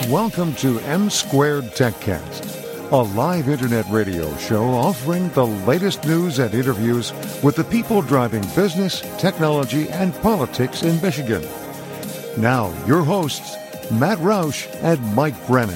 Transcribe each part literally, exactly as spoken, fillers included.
Welcome to M Squared TechCast, a live internet radio show offering the latest news and interviews with the people driving business, technology, and politics in Michigan. Now, your hosts, Matt Roush and Mike Brennan.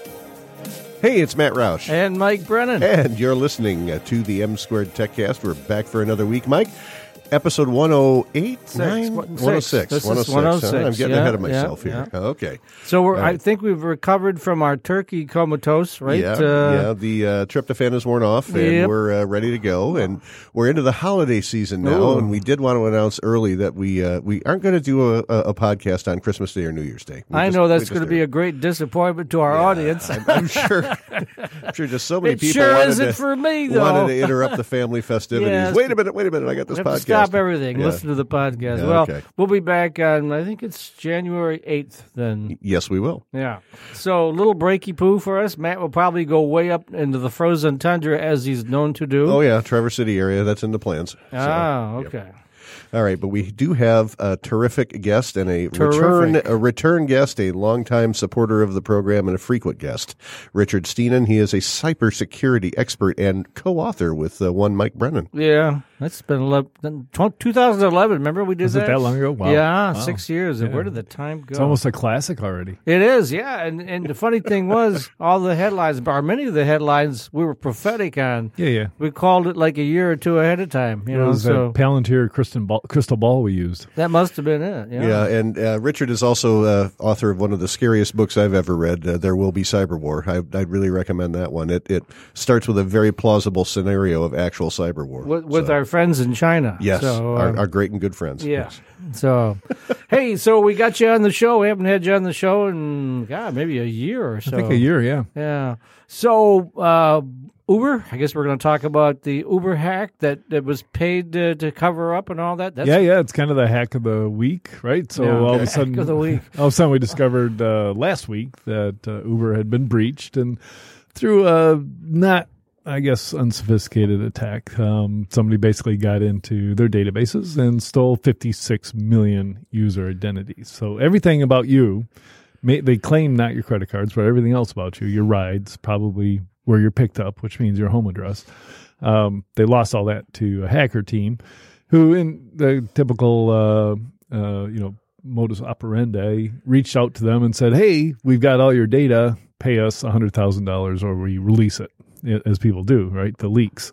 Hey, it's Matt Roush. And Mike Brennan. And you're listening uh, to the M Squared TechCast. We're back for another week, Mike. Episode one oh eight? Six. Nine? One- one oh six. This is one oh six. one oh six, Huh? I'm getting yeah, ahead of myself yeah, here. yeah. Okay. So we're, All right. I think we've recovered from our turkey comatose, right? Yeah, Uh, yeah. The uh, tryptophan is worn off, and Yep. we're uh, ready to go. And we're into the holiday season now. Ooh. And we did want to announce early that we uh, we aren't going to do a, a, a podcast on Christmas Day or New Year's Day. We I just- know we that's just going to did be it. a great disappointment to our Yeah, audience. I'm, I'm sure. I'm sure just so many It people sure wanted isn't to, for me, though. wanted to interrupt the family festivities. Yes. Wait a minute, wait a minute. I got this We have podcast. to stop everything. Yeah. Listen to the podcast. Yeah, well, okay. we'll be back on, I think it's January eighth then. Yes, we will. Yeah. So, a little breaky poo for us. Matt will probably go way up into the frozen tundra as he's known to do. Oh, yeah, Traverse City area. That's in the plans. Ah, So, yep. okay. All right, but we do have a terrific guest and a Terrific. return a return guest, a longtime supporter of the program and a frequent guest, Richard Steenan. He is a cybersecurity expert and co-author with uh, one Mike Brennan. Yeah, that's been eleven, twenty eleven. Remember we did Was that? it that long ago? Wow. Yeah, Wow. six years. And Yeah. where did the time go? It's almost a classic already. It is, yeah. And and the funny thing was, all the headlines, or many of the headlines, we were prophetic on. Yeah, yeah. We called it like a year or two ahead of time. You It know, was so a Palantir crystal ball, crystal ball we used. that must have been it. Yeah. Yeah, and uh, Richard is also uh, author of one of the scariest books I've ever read, uh, There Will Be Cyber War. I, I'd really recommend that one. It it starts with a very plausible scenario of actual cyber war. With, with So, our friends in China. Yes, So, our, um, our great and good friends. yeah. Yes. So, hey, so we got you on the show. We haven't had you on the show in, God, maybe a year or so. I think a year, yeah. Yeah. So, uh, Uber, I guess we're going to talk about the Uber hack that, that was paid to, to cover up and all that. That's yeah, yeah. It's kind of the hack of the week, right? So Yeah, all of okay. a sudden, Hack of the week. all of a sudden, we discovered uh, last week that uh, Uber had been breached, and through a not, I guess, unsophisticated attack, um, somebody basically got into their databases and stole fifty-six million user identities. So everything about you, may, they claim not your credit cards, but everything else about you, your rides, probably where you're picked up, which means your home address. Um, they lost all that to a hacker team, who, in the typical, uh, uh, you know, modus operandi, reached out to them and said, "Hey, we've got all your data. Pay us one hundred thousand dollars, or we release it," as people do, right? The leaks.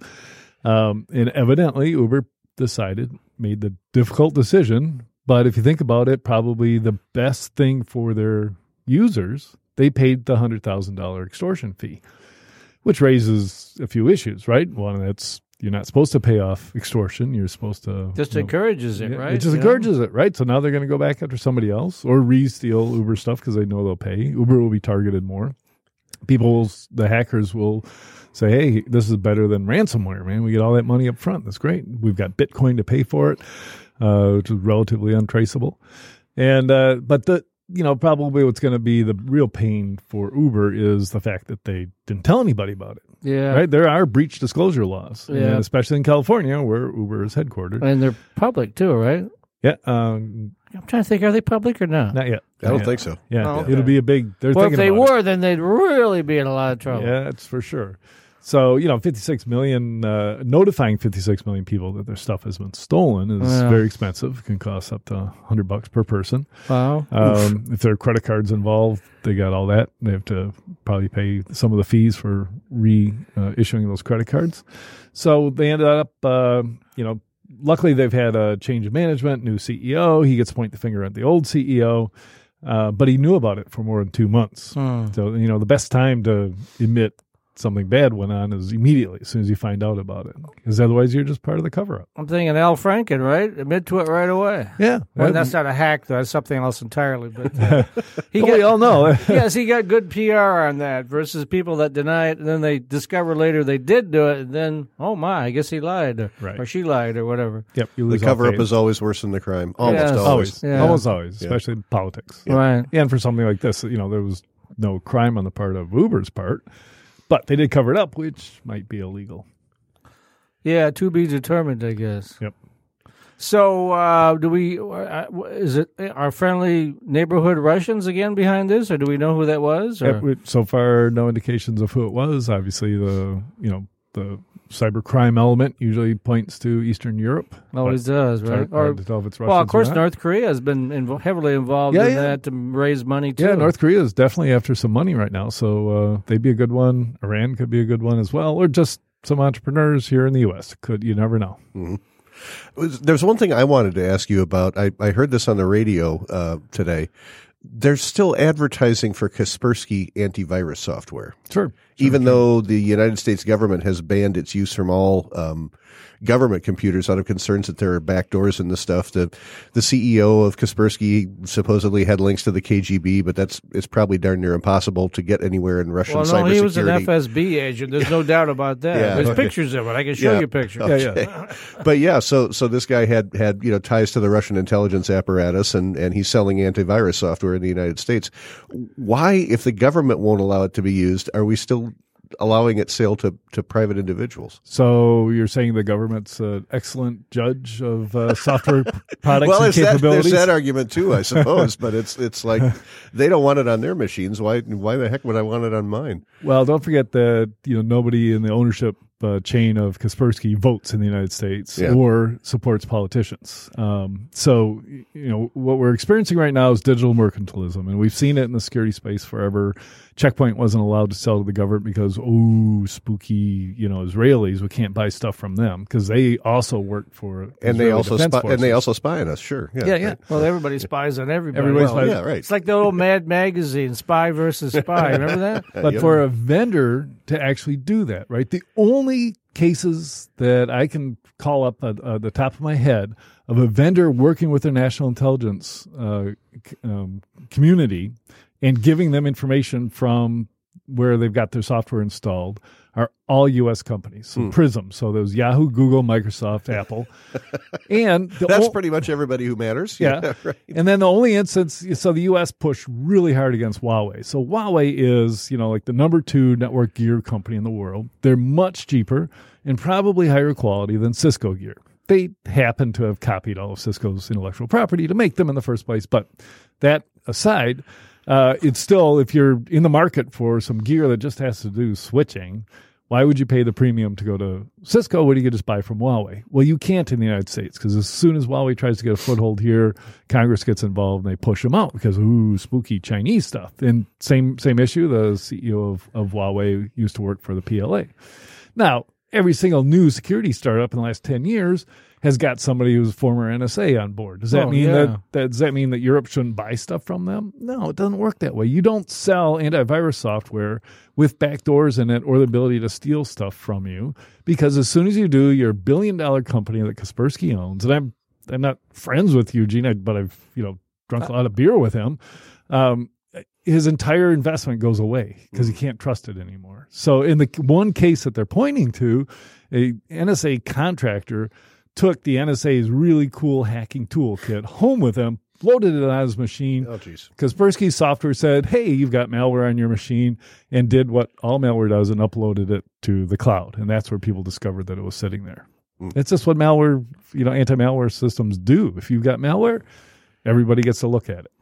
Um, and evidently, Uber decided, made the difficult decision. But if you think about it, probably the best thing for their users, they paid the one hundred thousand dollars extortion fee, which raises a few issues, right? One, that's you're not supposed to pay off extortion. You're supposed to just you know, encourages it, yeah, right? It just You know? encourages it, right? So now they're going to go back after somebody else or re-steal Uber stuff because they know they'll pay. Uber will be targeted more. People, will, the hackers will say, "Hey, this is better than ransomware, man. We get all that money up front. That's great. We've got Bitcoin to pay for it, uh, which is relatively untraceable." And uh, but the you know probably what's going to be the real pain for Uber is the fact that they didn't tell anybody about it. Yeah. Right? There are breach disclosure laws, Yeah. and especially in California where Uber is headquartered. And they're public too, right? Yeah, um, I'm trying to think, are they public or not? not yet. I don't Not think yet. so. Yeah, Oh, okay. it'll be a big. They're Well, if thinking they about it. were, then they'd really be in a lot of trouble. Yeah, that's for sure. So, you know, fifty-six million, uh, notifying fifty-six million people that their stuff has been stolen is Yeah. very expensive. It can cost up to one hundred bucks per person. Wow. Um, if there are credit cards involved, they got all that. They have to probably pay some of the fees for re-issuing those credit cards. So they ended up, uh, you know, luckily they've had a change of management, new C E O. He gets to point the finger at the old C E O, uh, but he knew about it for more than two months. Hmm. So, you know, the best time to admit something bad went on is immediately as soon as you find out about it, because otherwise you're just part of the cover-up. I'm thinking Al Franken, right? Admit to it right away. Yeah. Well, that's not a hack, though. That's something else entirely. But uh, he we all know. yes, he got good P R on that versus people that deny it, and then they discover later they did do it, and then, oh, my, I guess he lied, or, Right. or she lied, or whatever. Yep. You The lose all cover-up faith. is always worse than the crime. Almost Yes. always. always, Yeah. almost always, Yeah. especially in politics. Right. And for something like this, you know, there was no crime on the part of Uber's part, but they did cover it up, which might be illegal. Yeah, to be determined, I guess. Yep. So, uh, do we? Uh, is it our friendly neighborhood Russians again behind this, or do we know who that was? Or? Yeah, so far, no indications of who it was. Obviously, the you know the cybercrime element usually points to Eastern Europe. Always does, right? Hard, hard to tell if it's Russians well, of course, or not. North Korea has been inv- heavily involved Yeah, in yeah. that to raise money too. Yeah, North Korea is definitely after some money right now, so uh, they'd be a good one. Iran could be a good one as well, or just some entrepreneurs here in the U S. Could you never know? Mm-hmm. There's one thing I wanted to ask you about. I, I heard this on the radio uh, today. There's still advertising for Kaspersky antivirus software. Sure. Even sure. though the United States government has banned its use from all um, government computers out of concerns that there are backdoors in the stuff. The the C E O of Kaspersky supposedly had links to the K G B, but that's it's probably darn near impossible to get anywhere in Russian well, no, cybersecurity. he was an F S B agent. There's no doubt about that. Yeah, There's okay. pictures of it. I can show Yeah. you pictures. Okay. Yeah, yeah. But yeah, so so this guy had had you know ties to the Russian intelligence apparatus, and and he's selling antivirus software in the United States. Why, if the government won't allow it to be used, are we still allowing it sale to, to private individuals? So you're saying the government's an excellent judge of uh, software p- products Well, and there's that, capabilities? there's that argument too, I suppose. But it's it's like they don't want it on their machines. Why why the heck would I want it on mine? Well, don't forget that you know nobody in the ownership uh, chain of Kaspersky votes in the United States Yeah. or supports politicians. Um, so you know what we're experiencing right now is digital mercantilism, and we've seen it in the security space forever. Checkpoint wasn't allowed to sell to the government because oh, spooky, you know, Israelis. We can't buy stuff from them because they also work for And they Israeli also Defense spy, and they Forces. also spy on us. Sure. Yeah. Yeah, yeah. right. Well, everybody spies on everybody. Everybody Well, spies- Yeah. Right. It's like the old Mad Magazine, Spy versus Spy. Remember that? But Yeah. for a vendor to actually do that, right? The only cases that I can call up at uh, the top of my head of a vendor working with their national intelligence uh, c- um, community and giving them information from where they've got their software installed are all U S companies. So Hmm. Prism. So there's Yahoo, Google, Microsoft, Apple. And the That's o- pretty much everybody who matters. Yeah. right. And then the only instance, so the U S pushed really hard against Huawei. So Huawei is, you know, like the number two network gear company in the world. They're much cheaper and probably higher quality than Cisco gear. They happen to have copied all of Cisco's intellectual property to make them in the first place. But that aside, uh, it's still, if you're in the market for some gear that just has to do switching, why would you pay the premium to go to Cisco when you could just buy from Huawei? Well, you can't in the United States because as soon as Huawei tries to get a foothold here, Congress gets involved and they push them out because, ooh, spooky Chinese stuff. And same same issue, the C E O of, of Huawei used to work for the P L A. Now, every single new security startup in the last ten years has got somebody who's former N S A on board. Does that Oh, mean yeah. that, that does that mean that Europe shouldn't buy stuff from them? No, it doesn't work that way. You don't sell antivirus software with backdoors in it or the ability to steal stuff from you, because as soon as you do, you're a billion dollar company that Kaspersky owns. And I'm I'm not friends with Eugene, but I've you know drunk a lot of beer with him. Um, his entire investment goes away because he can't trust it anymore. So in the one case that they're pointing to, a N S A contractor took the N S A's really cool hacking toolkit home with him, loaded it on his machine. Oh, geez. Kaspersky software said, hey, you've got malware on your machine, and did what all malware does and uploaded it to the cloud. And that's where people discovered that it was sitting there. Mm. It's just what malware, you know, anti-malware systems do. If you've got malware, everybody gets to look at it.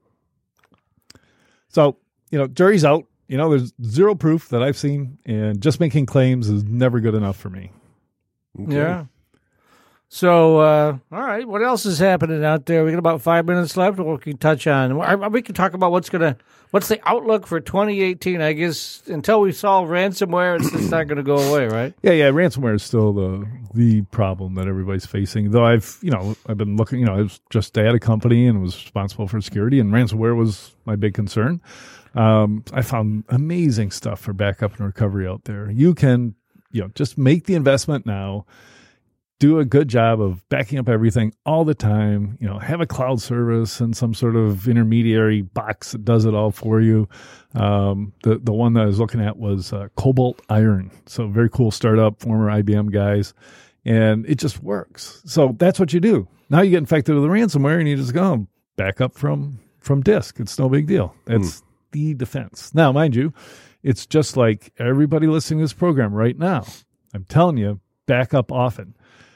So, you know, jury's out. You know, there's zero proof that I've seen, and just making claims is never good enough for me. Okay. Yeah. So, uh, all right, what else is happening out there? We got about five minutes left. We can touch on. We can talk about what's gonna, what's the outlook for twenty eighteen. I guess until we solve ransomware, it's just not going to go away, right? Yeah, yeah. Ransomware is still the the problem that everybody's facing. Though I've, you know, I've been looking. You know, I was just at a company and was responsible for security, and ransomware was my big concern. Um, I found amazing stuff for backup and recovery out there. You can, you know, just make the investment now. Do a good job of backing up everything all the time. You know, have a cloud service and some sort of intermediary box that does it all for you. Um, the the one that I was looking at was uh, Cobalt Iron. So very cool startup, former I B M guys, and it just works. So that's what you do. Now you get infected with a ransomware, and you just go back up from from disk. It's no big deal. That's mm. the defense. Now, mind you, it's just like everybody listening to this program right now. I'm telling you, back up often.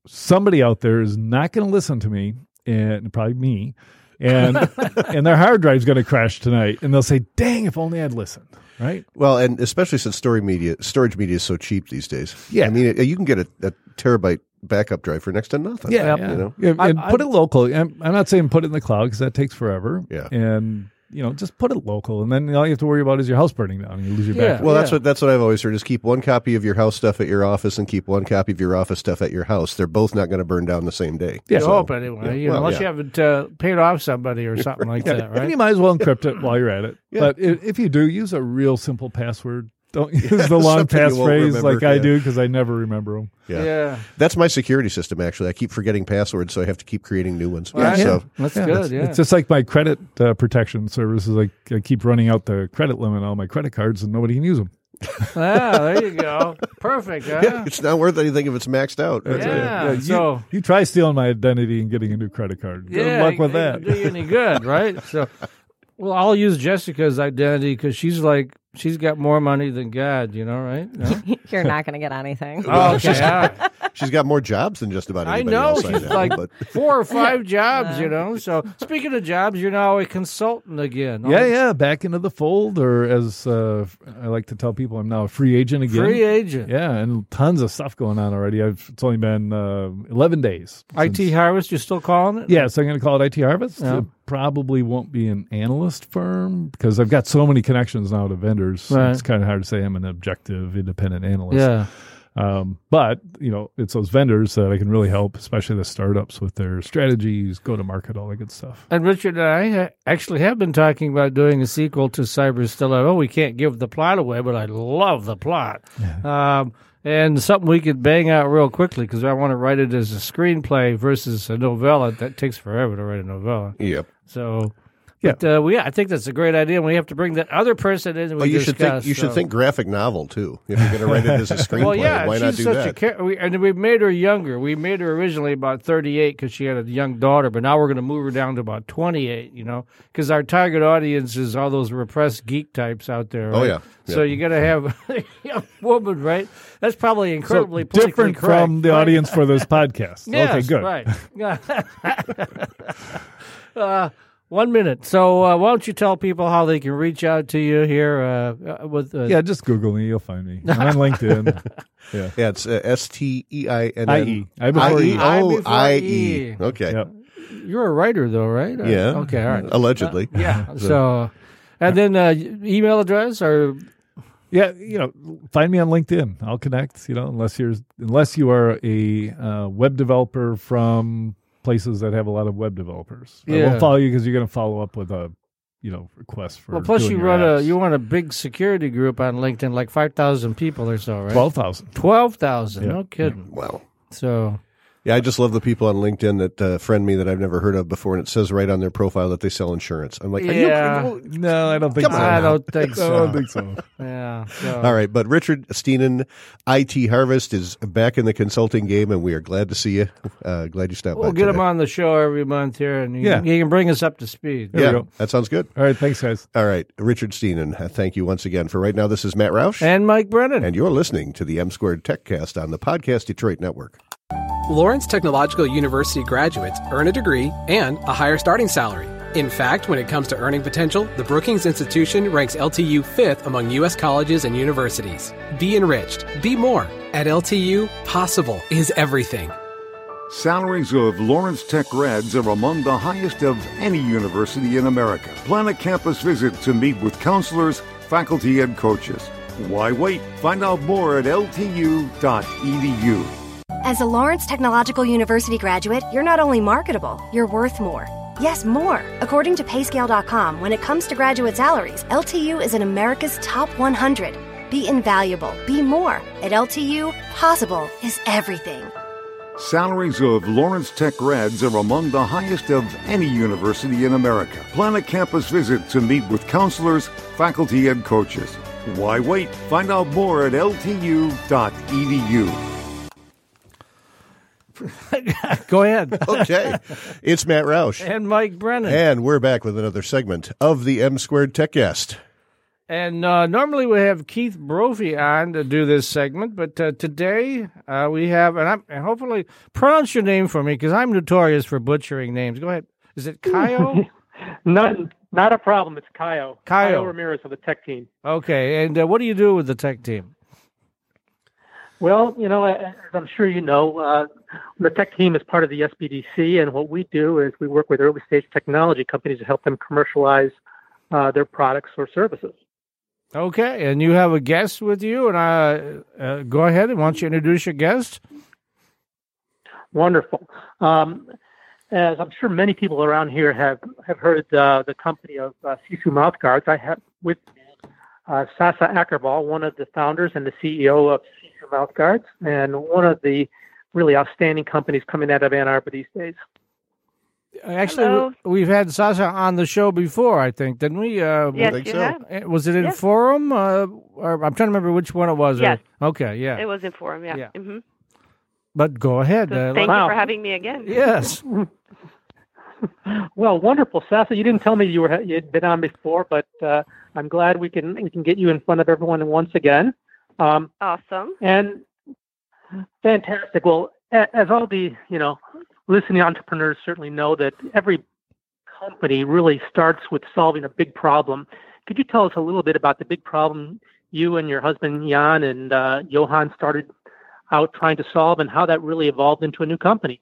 somebody out there is not going to listen to me, and probably me, and and their hard drive's going to crash tonight, and they'll say, "Dang, if only I'd listened." Right? Well, and especially since storage media storage media is so cheap these days. Yeah. I mean, it, you can get a, a terabyte backup drive for next to nothing. Yeah, you yeah. know. Yeah, and I- put it local. I'm, I'm not saying put it in the cloud because that takes forever. Yeah. And you know, just put it local, and then all you have to worry about is your house burning down. You lose your Yeah. backup. Well, that's Yeah. what that's what I've always heard is keep one copy of your house stuff at your office and keep one copy of your office stuff at your house. They're both not going to burn down the same day. Yeah. You So, hope anyway, yeah. you know, Well, unless yeah. you haven't uh, paid off somebody or something like that, And right? you might as well encrypt it while you're at it. Yeah. But if, if you do, use a real simple password. Don't use the long something you won't passphrase remember, like I yeah. do because I never remember them. Yeah. Yeah. That's my security system, actually. I keep forgetting passwords, so I have to keep creating new ones. Right. So, That's good, yeah. It's just like my credit uh, protection services. Like I keep running out the credit limit on my credit cards, and nobody can use them. Ah, there you go. Perfect, huh? yeah, it's not worth anything if it's maxed out. That's it. Yeah, you, so- you try stealing my identity and getting a new credit card. Good Yeah, luck with it that. doesn't do you any good, right? So, well, I'll use Jessica's identity because she's like she's got more money than God, you know, right? No? You're not going to get anything. Oh, okay, all right. She's got more jobs than just about I anybody know else I she's know. like but four or five jobs, you know. So, speaking of jobs, you're now a consultant again. Yeah, yeah, back into the fold, or as uh, I like to tell people, I'm now a free agent again. Free agent. Yeah, and tons of stuff going on already. I've, it's only been uh, eleven days. I T since- Harvest, you still calling it? Yes, I'm going to call it I T Harvest. Yeah. It probably won't be an analyst firm because I've got so many connections now to vendors. Right. It's kind of hard to say I'm an objective, independent analyst. Yeah. Um, but, you know, it's those vendors that I can really help, especially the startups with their strategies, go to market, all that good stuff. And Richard and I ha- actually have been talking about doing a sequel to Cyber Stiletto. We can't give the plot away, but I love the plot. Um, and something we could bang out real quickly because I want to write it as a screenplay versus a novella. That takes forever to write a novella. Yep. So, but, uh, we, I think that's a great idea. And we have to bring that other person in. And we Well, you should think discuss, you should so. think graphic novel too. If you're going to write it as a screenplay, Well, yeah, why she's not do such that? a char- we, and we've made her younger. We made her originally about thirty-eight because she had a young daughter, but now we're going to move her down to about twenty-eight. You know, because our target audience is all those repressed geek types out there. Oh, right? yeah. So Yeah. you got to have a young woman, right? That's probably incredibly So politically different correct, from the right? audience for this podcast. Yes, okay, good. Right. uh, one minute. So uh, why don't you tell people how they can reach out to you here uh, uh, with uh, Yeah, just Google me. You'll find me. I'm on LinkedIn. Yeah. Yeah, it's uh, S T E I N I N. E. I before E. I Oh, before I E. E. Okay. Yep. You're a writer, though, right? Uh, Yeah. Okay. All right. Allegedly. Yeah. So, and then uh, email address or Yeah, you know, find me on LinkedIn. I'll connect. You know, unless you're unless you are a uh, web developer from places that have a lot of web developers. I Yeah. won't follow you because you're going to follow up with a, you know, request for. well, plus doing you your run a apps. you run a big security group on LinkedIn, like five thousand people or so, right? twelve thousand. Twelve thousand. Yeah. No kidding. Wow. So Yeah, I just love the people on LinkedIn that uh, friend me that I've never heard of before, and it says right on their profile that they sell insurance. I'm like, are you- Yeah. No, I don't think Come so. on I now. don't think I so. don't think so. Yeah. So. All right, but Richard Steenan, I T Harvest, is back in the consulting game, and we are glad to see you. Uh, glad you stopped We'll by get today. him on the show every month here, and he, Yeah. he can bring us up to speed. There we Yeah, go. that sounds good. All right, thanks, guys. All right, Richard Steenan, uh, thank you once again. For right now, this is Matt Roush, And Mike Brennan. and you're listening to the M Squared TechCast on the Podcast Detroit Network. Lawrence Technological University graduates earn a degree and a higher starting salary. In fact, when it comes to earning potential, the Brookings Institution ranks L T U fifth among U S colleges and universities. Be enriched. Be more. At L T U, possible is everything. Salaries of Lawrence Tech grads are among the highest of any university in America. Plan a campus visit to meet with counselors, faculty, and coaches. Why wait? Find out more at L T U dot E D U. As a Lawrence Technological University graduate, you're not only marketable, you're worth more. Yes, more. According to Payscale dot com, when it comes to graduate salaries, L T U is in America's top one hundred. Be invaluable. Be more. At L T U, possible is everything. Salaries of Lawrence Tech grads are among the highest of any university in America. Plan a campus visit to meet with counselors, faculty, and coaches. Why wait? Find out more at L T U dot E D U. Go ahead. Okay, it's Matt Roush, And Mike Brennan. and we're back with another segment of the M Squared TechCast. And uh, normally we have Keith Brophy on to do this segment, but uh, today uh, we have, and, I'm, and hopefully pronounce your name for me because I'm notorious for butchering names. Go ahead. Is it Caio? not, not a problem. It's Caio. Caio. Caio Ramirez of the tech team. Okay, and uh, what do you do with the tech team? Well, you know, as I'm sure you know, uh, the tech team is part of the S B D C, and what we do is we work with early stage technology companies to help them commercialize uh, their products or services. Okay, and you have a guest with you, and uh, uh, go ahead and why don't you introduce your guest? Wonderful. Um, as I'm sure many people around here have, have heard uh, the company of uh, Sisu Mouth Guards, I have with uh, Sasa Akarbal, one of the founders and the C E O of Sisu Mouth Guards, and one of the really outstanding companies coming out of Ann Arbor these days. Actually, Hello. we've had Sasa on the show before, I think, didn't we? Uh, Yes, think you so. have. Was it in Yes. Forum? Uh, or I'm trying to remember which one it was. Yes. Or, okay, yeah. It was in Forum, yeah. Yeah. hmm But go ahead. So uh, thank wow. you for having me again. Yes. Well, wonderful, Sasa. You didn't tell me you were you'd been on before, but uh, I'm glad we can we can get you in front of everyone once again. Um, Awesome. and fantastic. Well, a- as all the you know listening entrepreneurs certainly know that every company really starts with solving a big problem. Could you tell us a little bit about the big problem you and your husband Jan and uh, Johan started out trying to solve, and how that really evolved into a new company?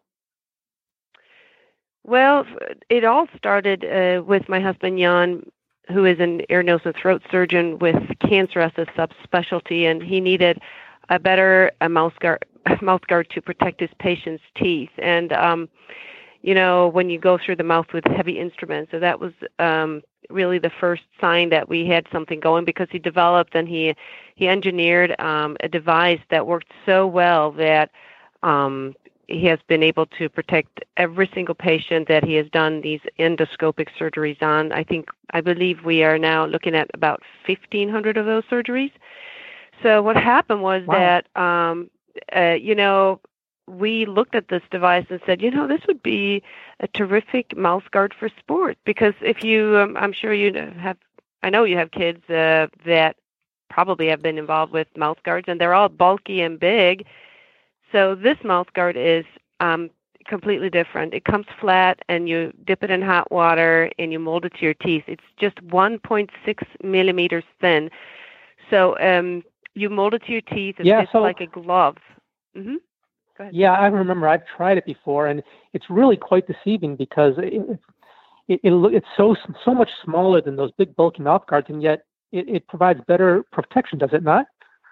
Well, it all started uh, with my husband, Jan, who is an ear, nose, and throat surgeon with cancer as a subspecialty, and he needed a better a mouth guard, mouth guard to protect his patient's teeth. And, um, you know, when you go through the mouth with heavy instruments, so that was um, really the first sign that we had something going, because he developed and he, he engineered um, a device that worked so well that um, he has been able to protect every single patient that he has done these endoscopic surgeries on. I think, I believe we are now looking at about fifteen hundred of those surgeries. So what happened was Wow. that, um, uh, you know, we looked at this device and said, you know, this would be a terrific mouth guard for sport. Because if you, um, I'm sure you have, I know you have kids uh, that probably have been involved with mouth guards, and they're all bulky and big. So this mouth guard is um, completely different. It comes flat, and you dip it in hot water, and you mold it to your teeth. It's just one point six millimeters thin. So um, you mold it to your teeth. It Yeah, fits so- like a glove. Mm-hmm. Go ahead. Yeah, I remember. I've tried it before, and it's really quite deceiving because it, it, it look it's so so much smaller than those big bulky mouth guards, and yet it, it provides better protection. Does it not?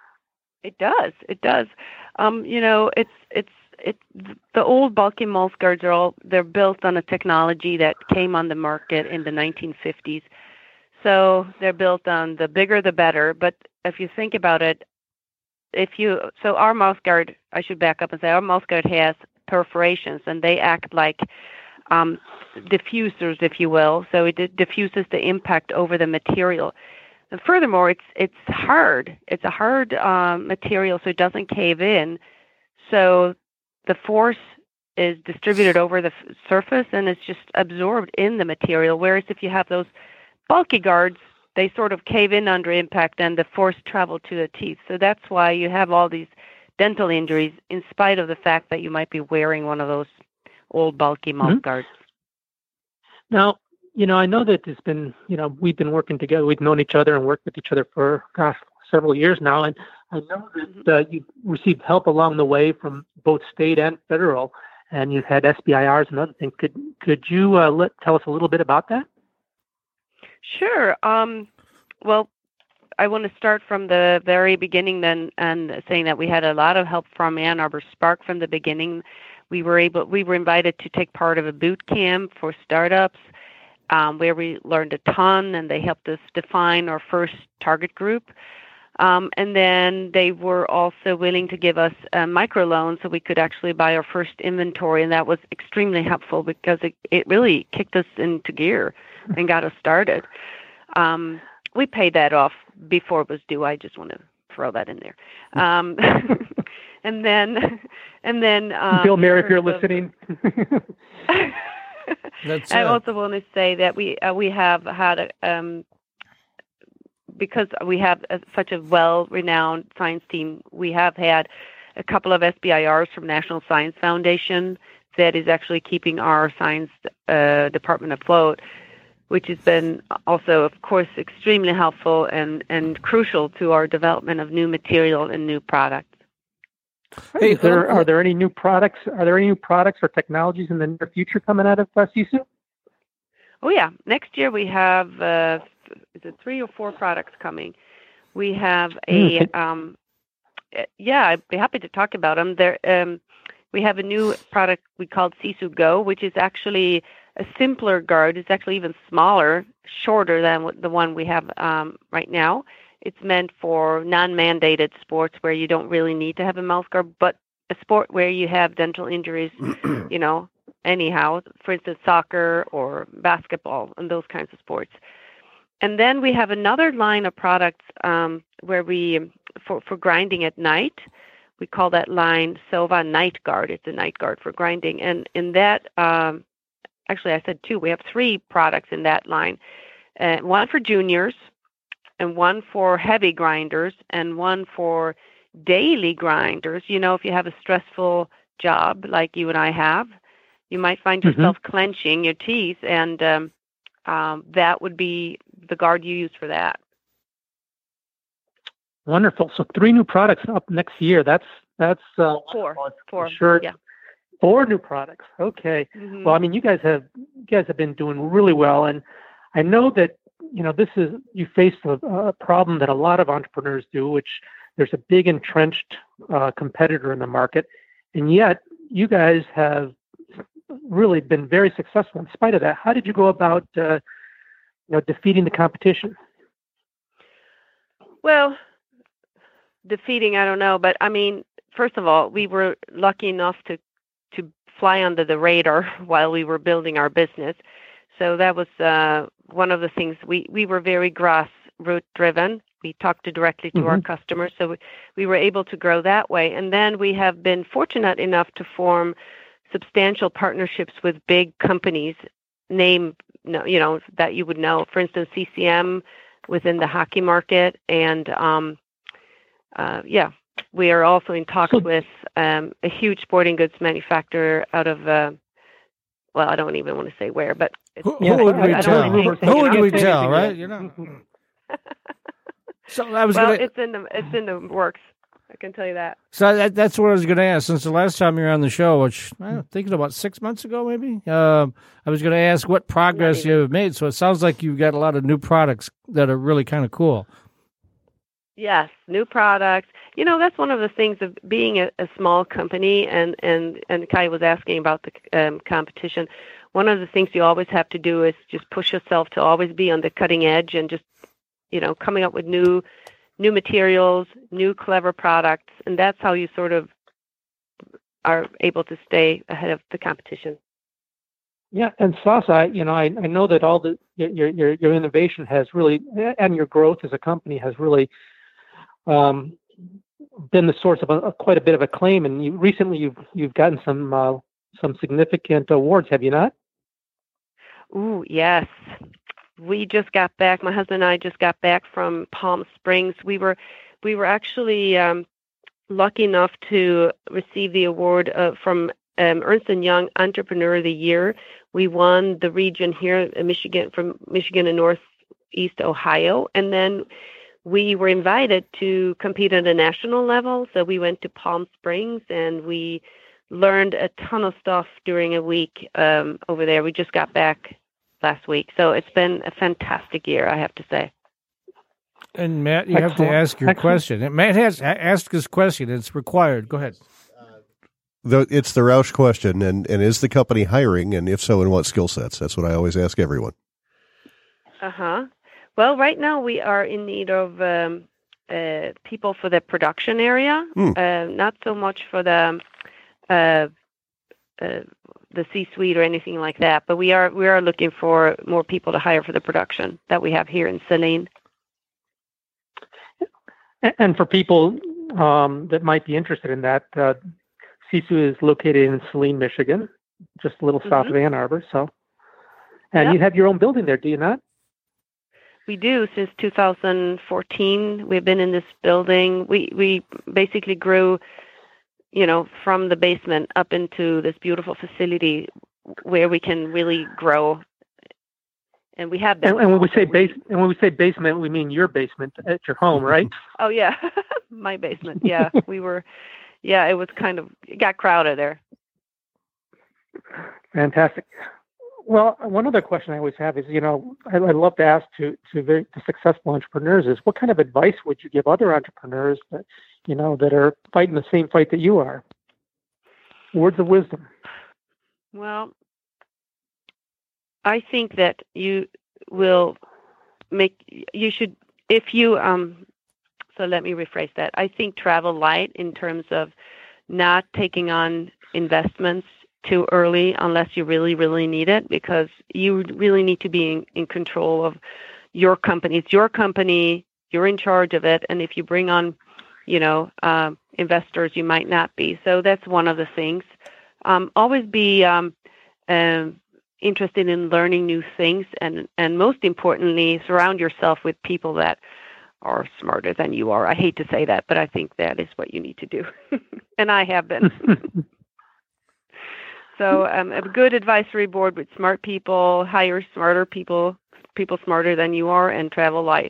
It does. It does. Um, you know, it's it's it. The old bulky mouth guards are all they're built on a technology that came on the market in the nineteen fifties. So they're built on the bigger the better. But if you think about it, if you so our mouth guard, I should back up and say our mouth guard has perforations, and they act like um, diffusers, if you will. So it di- diffuses the impact over the material. And furthermore, it's it's hard. It's a hard um, material, so it doesn't cave in. So the force is distributed over the f- surface, and it's just absorbed in the material. Whereas if you have those bulky guards, they sort of cave in under impact, and the force travel to the teeth. So that's why you have all these dental injuries, in spite of the fact that you might be wearing one of those old bulky mouth Mm-hmm. guards. Now, you know, I know that it's been, you know, we've been working together. We've known each other and worked with each other for, gosh, several years now. And I know that uh, you've received help along the way from both state and federal, and you've had S B I Rs and other things. Could could you uh, let, tell us a little bit about that? Sure. Um, well, I want to start from the very beginning then, and saying that we had a lot of help from Ann Arbor Spark from the beginning. We were able, we were invited to take part of a boot camp for startups, um, where we learned a ton, and they helped us define our first target group. Um, and then they were also willing to give us a microloan so we could actually buy our first inventory, and that was extremely helpful because it, it really kicked us into gear and got us started. Um, we paid that off before it was due. I just want to throw that in there. Um, and then, and then, um, Bill Mayer, if you're in terms of- listening. That's I uh, also want to say that we uh, we have had a, um, because we have a, such a well-renowned science team, we have had a couple of S B I Rs from National Science Foundation that is actually keeping our science uh, department afloat, which has been also, of course, extremely helpful and, and crucial to our development of new material and new products. Hey, is there, are there any new products? Are there any new products or technologies in the near future coming out of uh, Sisu? Oh yeah, next year we have uh, is it three or four products coming. We have a mm. um, yeah, I'd be happy to talk about them. There, um, we have a new product we called Sisu Go, which is actually a simpler guard. It's actually even smaller, shorter than the one we have um, right now. It's meant for non-mandated sports where you don't really need to have a mouth guard, but a sport where you have dental injuries, you know, anyhow, for instance, soccer or basketball and those kinds of sports. And then we have another line of products um, where we, for, for grinding at night, we call that line Sova Night Guard. It's a night guard for grinding. And in that, um, actually I said two, we have three products in that line. Uh, one for juniors, and one for heavy grinders, and one for daily grinders. You know, if you have a stressful job like you and I have, you might find yourself mm-hmm. clenching your teeth, and um, um, that would be the guard you use for that. Wonderful. So three new products up next year. That's that's uh, four. Four. Sure. Yeah. Four new products. Okay. Mm-hmm. Well, I mean, you guys have you guys have been doing really well, and I know that. You know, this is, you face a, a problem that a lot of entrepreneurs do, which there's a big entrenched uh, competitor in the market. And yet you guys have really been very successful in spite of that. How did you go about, uh, you know, defeating the competition? Well, defeating, I don't know. But I mean, first of all, we were lucky enough to, to fly under the radar while we were building our business. So that was uh, one of the things. We, we were very grassroots driven. We talked to directly to mm-hmm. our customers, so we, we were able to grow that way. And then we have been fortunate enough to form substantial partnerships with big companies, name you know that you would know. For instance, C C M within the hockey market, and um, uh, yeah, we are also in talks so, with um, a huge sporting goods manufacturer out of. Uh, Well, I don't even want to say where, but it's, who, who would we tell? Who would we tell, right? You know. So I was well, gonna. It's in the it's in the works. I can tell you that. So that, that's what I was going to ask. Since the last time you were on the show, which I think about six months ago, maybe, um, I was going to ask what progress you have made. So it sounds like you've got a lot of new products that are really kind of cool. Yes, new products. You know, that's one of the things of being a, a small company, and, and, and Kai was asking about the um, competition. One of the things you always have to do is just push yourself to always be on the cutting edge and just, you know, coming up with new new materials, new clever products, and that's how you sort of are able to stay ahead of the competition. Yeah, and Sasa, you know, I, I know that all the your your your innovation has really, and your growth as a company has really um, been the source of a, of quite a bit of acclaim. And you, recently, you've you've gotten some uh, some significant awards, have you not? Ooh, yes. We just got back. My husband and I just got back from Palm Springs. We were we were actually um, lucky enough to receive the award uh, from um, Ernst and Young Entrepreneur of the Year. We won the region here in Michigan, from Michigan and Northeast Ohio, and then we were invited to compete at a national level. So we went to Palm Springs and we learned a ton of stuff during a week um, over there. We just got back last week. So it's been a fantastic year, I have to say. And Matt, you Excellent. have to ask your Excellent. question. Matt has asked his question. It's required. Go ahead. The, it's the Roush question, and, and is the company hiring, and if so, in what skill sets? That's what I always ask everyone. Uh-huh. Well, right now we are in need of um, uh, people for the production area, mm. uh, not so much for the uh, uh, the C-suite or anything like that. But we are we are looking for more people to hire for the production that we have here in Saline. And for people um, that might be interested in that, uh, Sisu is located in Saline, Michigan, just a little mm-hmm. south of Ann Arbor. So, and yep. you have your own building there, do you not? We do. Since two thousand fourteen, we've been in this building. We we basically grew, you know, from the basement up into this beautiful facility where we can really grow. And we have been. And, and when we say base, and when we say basement, we mean your basement at your home, right? Oh yeah, my basement. Yeah, we were. Yeah, it was kind of it got crowded there. Fantastic. Well, one other question I always have is, you know, I, I love to ask to to very to successful entrepreneurs is, what kind of advice would you give other entrepreneurs that, you know, that are fighting the same fight that you are? Words of wisdom. Well, I think that you will make you should if you um. So let me rephrase that. I think travel light in terms of not taking on investments too early unless you really, really need it, because you really need to be in, in control of your company. It's your company. You're in charge of it. And if you bring on, you know, um, investors, you might not be. So that's one of the things. Um, always be um, um, interested in learning new things. And, and most importantly, surround yourself with people that are smarter than you are. I hate to say that, but I think that is what you need to do. And I have been. So um, a good advisory board with smart people, hire smarter people, people smarter than you are, and travel light.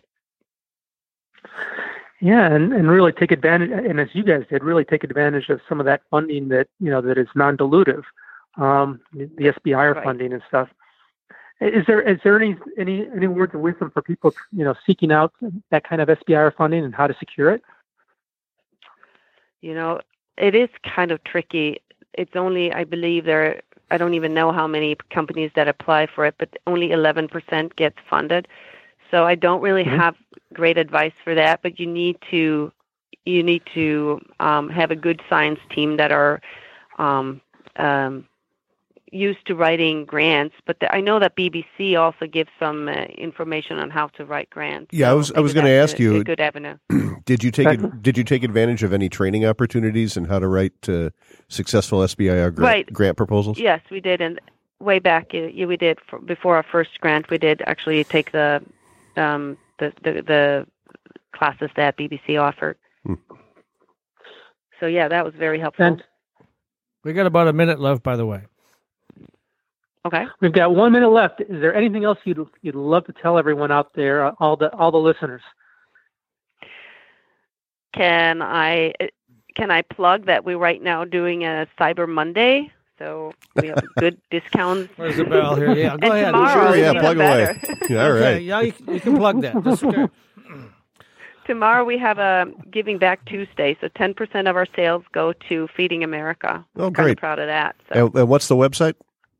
Yeah, and, and really take advantage, and as you guys did, really take advantage of some of that funding that, you know, that is non-dilutive, um, the S B I R right. funding and stuff. Is there is there any, any any words of wisdom for people, you know, seeking out that kind of S B I R funding and how to secure it? You know, it is kind of tricky. It's only, I believe there, I don't even know how many companies that apply for it, but only eleven percent gets funded. So I don't really mm-hmm. have great advice for that, but you need to, you need to um, have a good science team that are um, um, used to writing grants. But the, I know that B B C also gives some uh, information on how to write grants. Yeah, so I was I was going to ask a, you. A good avenue. Did you take it, Did you take advantage of any training opportunities and how to write uh, successful S B I R grant, right. grant proposals? Yes, we did, and way back, yeah, we did for, before our first grant. We did actually take the um, the, the the classes that B B C offered. Hmm. So yeah, that was very helpful. And we got about a minute left, by the way. Okay, we've got one minute left. Is there anything else you'd you'd love to tell everyone out there, uh, all the all the listeners? Can I can I plug that we're right now doing a Cyber Monday? So we have good discounts. Where's the bell here? Yeah, go and ahead. Tomorrow sure, yeah, plug away. Yeah, all right. Okay, yeah, you, you can plug that. Just, okay. Tomorrow we have a Giving Back Tuesday, so ten percent of our sales go to Feeding America. Oh, I'm great! Kind of proud of that. So. And, and what's the website?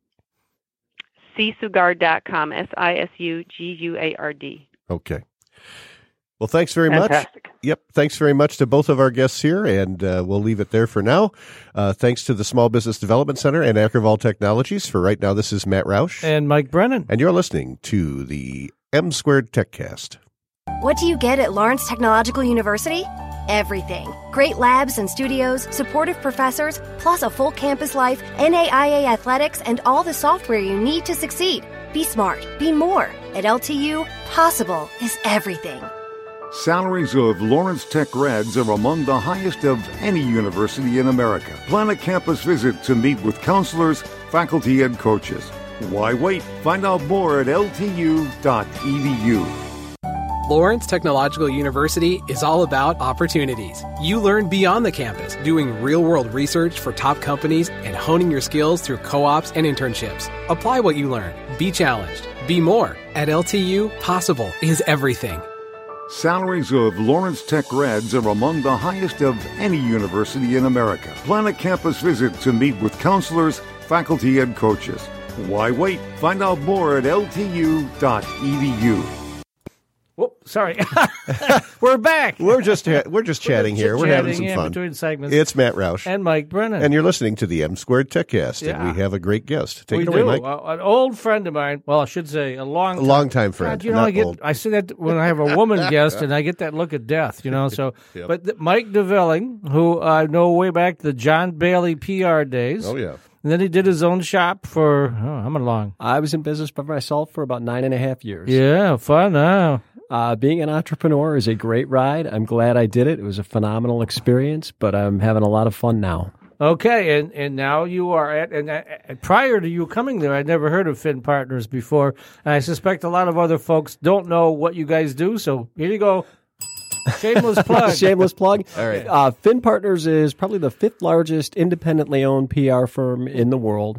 C Sugard dot com. S I S U G U A R D. Okay. Well, thanks very Fantastic. much. Yep. Thanks very much to both of our guests here, and uh, we'll leave it there for now. Uh, thanks to the Small Business Development Center and Ackerval Technologies. For right now, this is Matt Roush. And Mike Brennan. And you're listening to the M Squared TechCast. What do you get at Lawrence Technological University? Everything. Great labs and studios, supportive professors, plus a full campus life, N A I A athletics, and all the software you need to succeed. Be smart. Be more. At L T U, possible is everything. Salaries of Lawrence Tech grads are among the highest of any university in America. Plan a campus visit to meet with counselors, faculty, and coaches. Why wait? Find out more at L T U dot E D U. Lawrence Technological University is all about opportunities. You learn beyond the campus, doing real-world research for top companies and honing your skills through co-ops and internships. Apply what you learn. Be challenged. Be more. At L T U, possible is everything. Salaries of Lawrence Tech grads are among the highest of any university in America. Plan a campus visit to meet with counselors, faculty, and coaches. Why wait? Find out more at L T U dot E D U. Whoop, sorry. We're back. We're just ha- we're just chatting we're here. Just we're having some in fun. Between segments. It's Matt Roush and Mike Brennan, and you're listening to the M Squared TechCast, yeah. and we have a great guest. Take we it away, do. Mike. Uh, an old friend of mine. Well, I should say a long, a long time friend. God, you know, not I get old. I say that when I have a woman guest, and I get that look of death. You know, so Yep. but the, Mike DeVilling, who I know way back the John Bailey P R days. Oh yeah. And then he did his own shop for, oh, how long? I was in business by myself for about nine and a half years. Yeah, fun, huh? Uh, being an entrepreneur is a great ride. I'm glad I did it. It was a phenomenal experience, but I'm having a lot of fun now. Okay, and, and now you are at, and uh, prior to you coming there, I'd never heard of Finn Partners before, and I suspect a lot of other folks don't know what you guys do, so here you go. Shameless plug. Shameless plug. All right. Uh, Finn Partners is probably the fifth largest independently owned P R firm in the world.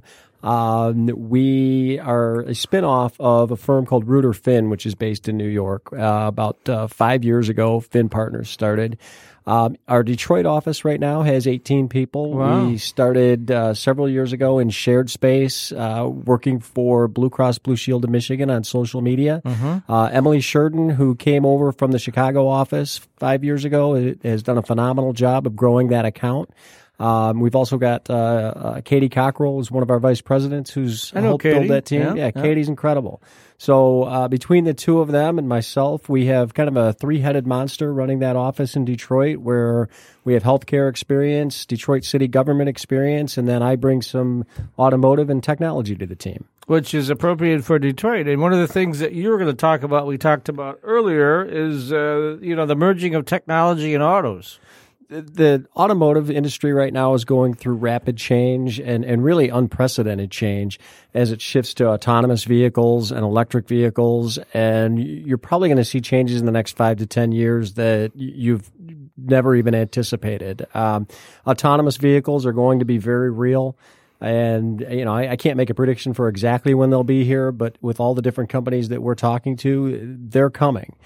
Um, we are a spinoff of a firm called Reuter Finn, which is based in New York. Uh, about uh, five years ago, Finn Partners started. Um, our Detroit office right now has eighteen people. Wow. We started uh, several years ago in shared space, uh, working for Blue Cross Blue Shield of Michigan on social media. Mm-hmm. Uh, Emily Sheridan, who came over from the Chicago office five years ago, has done a phenomenal job of growing that account. Um, we've also got uh, uh, Katie Cockrell is one of our vice presidents who's I know helped Katie. build that team. Yeah, Yeah, yeah. Katie's incredible. So uh, between the two of them and myself, we have kind of a three-headed monster running that office in Detroit, where we have healthcare experience, Detroit city government experience, and then I bring some automotive and technology to the team. Which is appropriate for Detroit. And one of the things that you were going to talk about, we talked about earlier, is uh, you know the merging of technology and autos. The automotive industry right now is going through rapid change and, and really unprecedented change as it shifts to autonomous vehicles and electric vehicles. And you're probably going to see changes in the next five to ten years that you've never even anticipated. Um, autonomous vehicles are going to be very real. And, you know, I, I can't make a prediction for exactly when they'll be here, but with all the different companies that we're talking to, they're coming.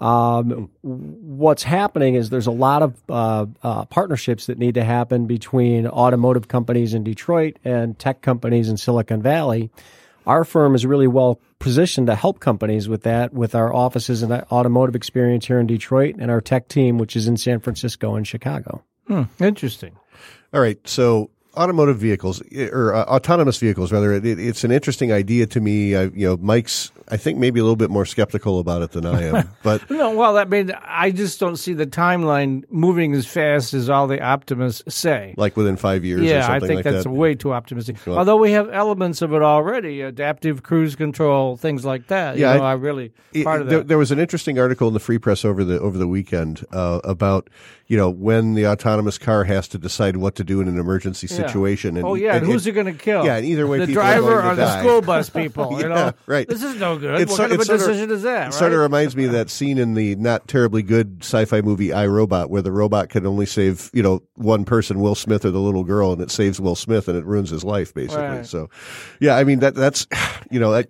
Um, what's happening is there's a lot of uh, uh, partnerships that need to happen between automotive companies in Detroit and tech companies in Silicon Valley. Our firm is really well positioned to help companies with that, with our offices and automotive experience here in Detroit and our tech team, which is in San Francisco and Chicago. Hmm, interesting. All right. So automotive vehicles or uh, autonomous vehicles, rather, it, it's an interesting idea to me. I, you know, Mike's, I think, maybe a little bit more skeptical about it than I am. But No, well, I mean, I just don't see the timeline moving as fast as all the optimists say. like within five years or Yeah, I something think like that's that. way too optimistic. Well- Although we have elements of it already, adaptive cruise control, things like that. Yeah, you know, I- I really It- part of there, that. there was an interesting article in the Free Press over the over the weekend uh, about you know when the autonomous car has to decide what to do in an emergency Yeah. situation. And, oh yeah, and, and- who's it going to kill? Yeah, and either way, the people are driver going to or the die. school bus people. You Yeah, know, right. This is no good. It's what so- kind of a it's sort of- decision is that? It sort of right? reminds me of that scene in the not terribly good sci-fi movie iRobot, where the robot can only save you know one person, Will Smith or the little girl, and it saves Will Smith and it ruins his life basically. Right. So, yeah, I mean that that's you know. That,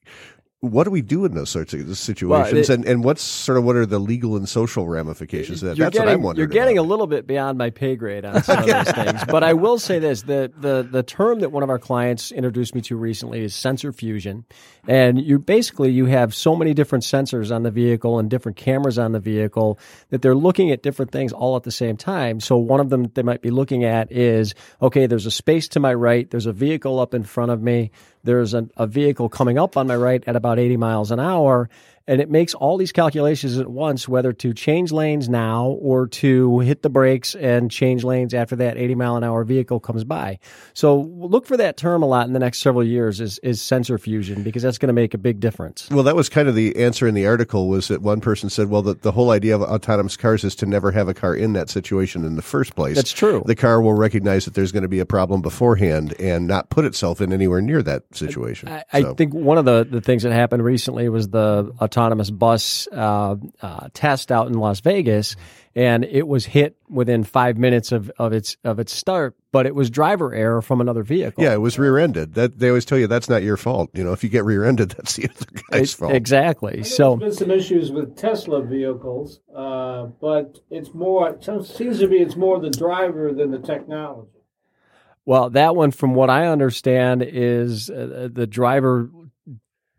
what do we do in those sorts of situations, Well, it- and and what's sort of what are the legal and social ramifications of that? You're That's getting, what I'm wondering. You're getting about. a little bit beyond my pay grade on some of those things. But I will say this, the, the, the term that one of our clients introduced me to recently is sensor fusion. And you basically, you have so many different sensors on the vehicle and different cameras on the vehicle that they're looking at different things all at the same time. So one of them they might be looking at is, okay, there's a space to my right, there's a vehicle up in front of me, there's a, a vehicle coming up on my right at about eighty miles an hour. And it makes all these calculations at once, whether to change lanes now or to hit the brakes and change lanes after that eighty mile an hour vehicle comes by. So look for that term a lot in the next several years is, is sensor fusion, because that's going to make a big difference. Well, that was kind of the answer in the article, was that one person said, well, the, the whole idea of autonomous cars is to never have a car in that situation in the first place. That's true. The car will recognize that there's going to be a problem beforehand and not put itself in anywhere near that situation. I, I So- think one of the, the things that happened recently was the autonomous bus uh, uh, test out in Las Vegas, and it was hit within five minutes of, of its of its start, but it was driver error from another vehicle. Yeah, it was rear-ended. That they always tell you that's not your fault. You know, if you get rear-ended, that's the other guy's It- fault. Exactly. So There's been some issues with Tesla vehicles, uh, but it's more. It seems to be it's more the driver than the technology. Well, that one, from what I understand, is uh, the driver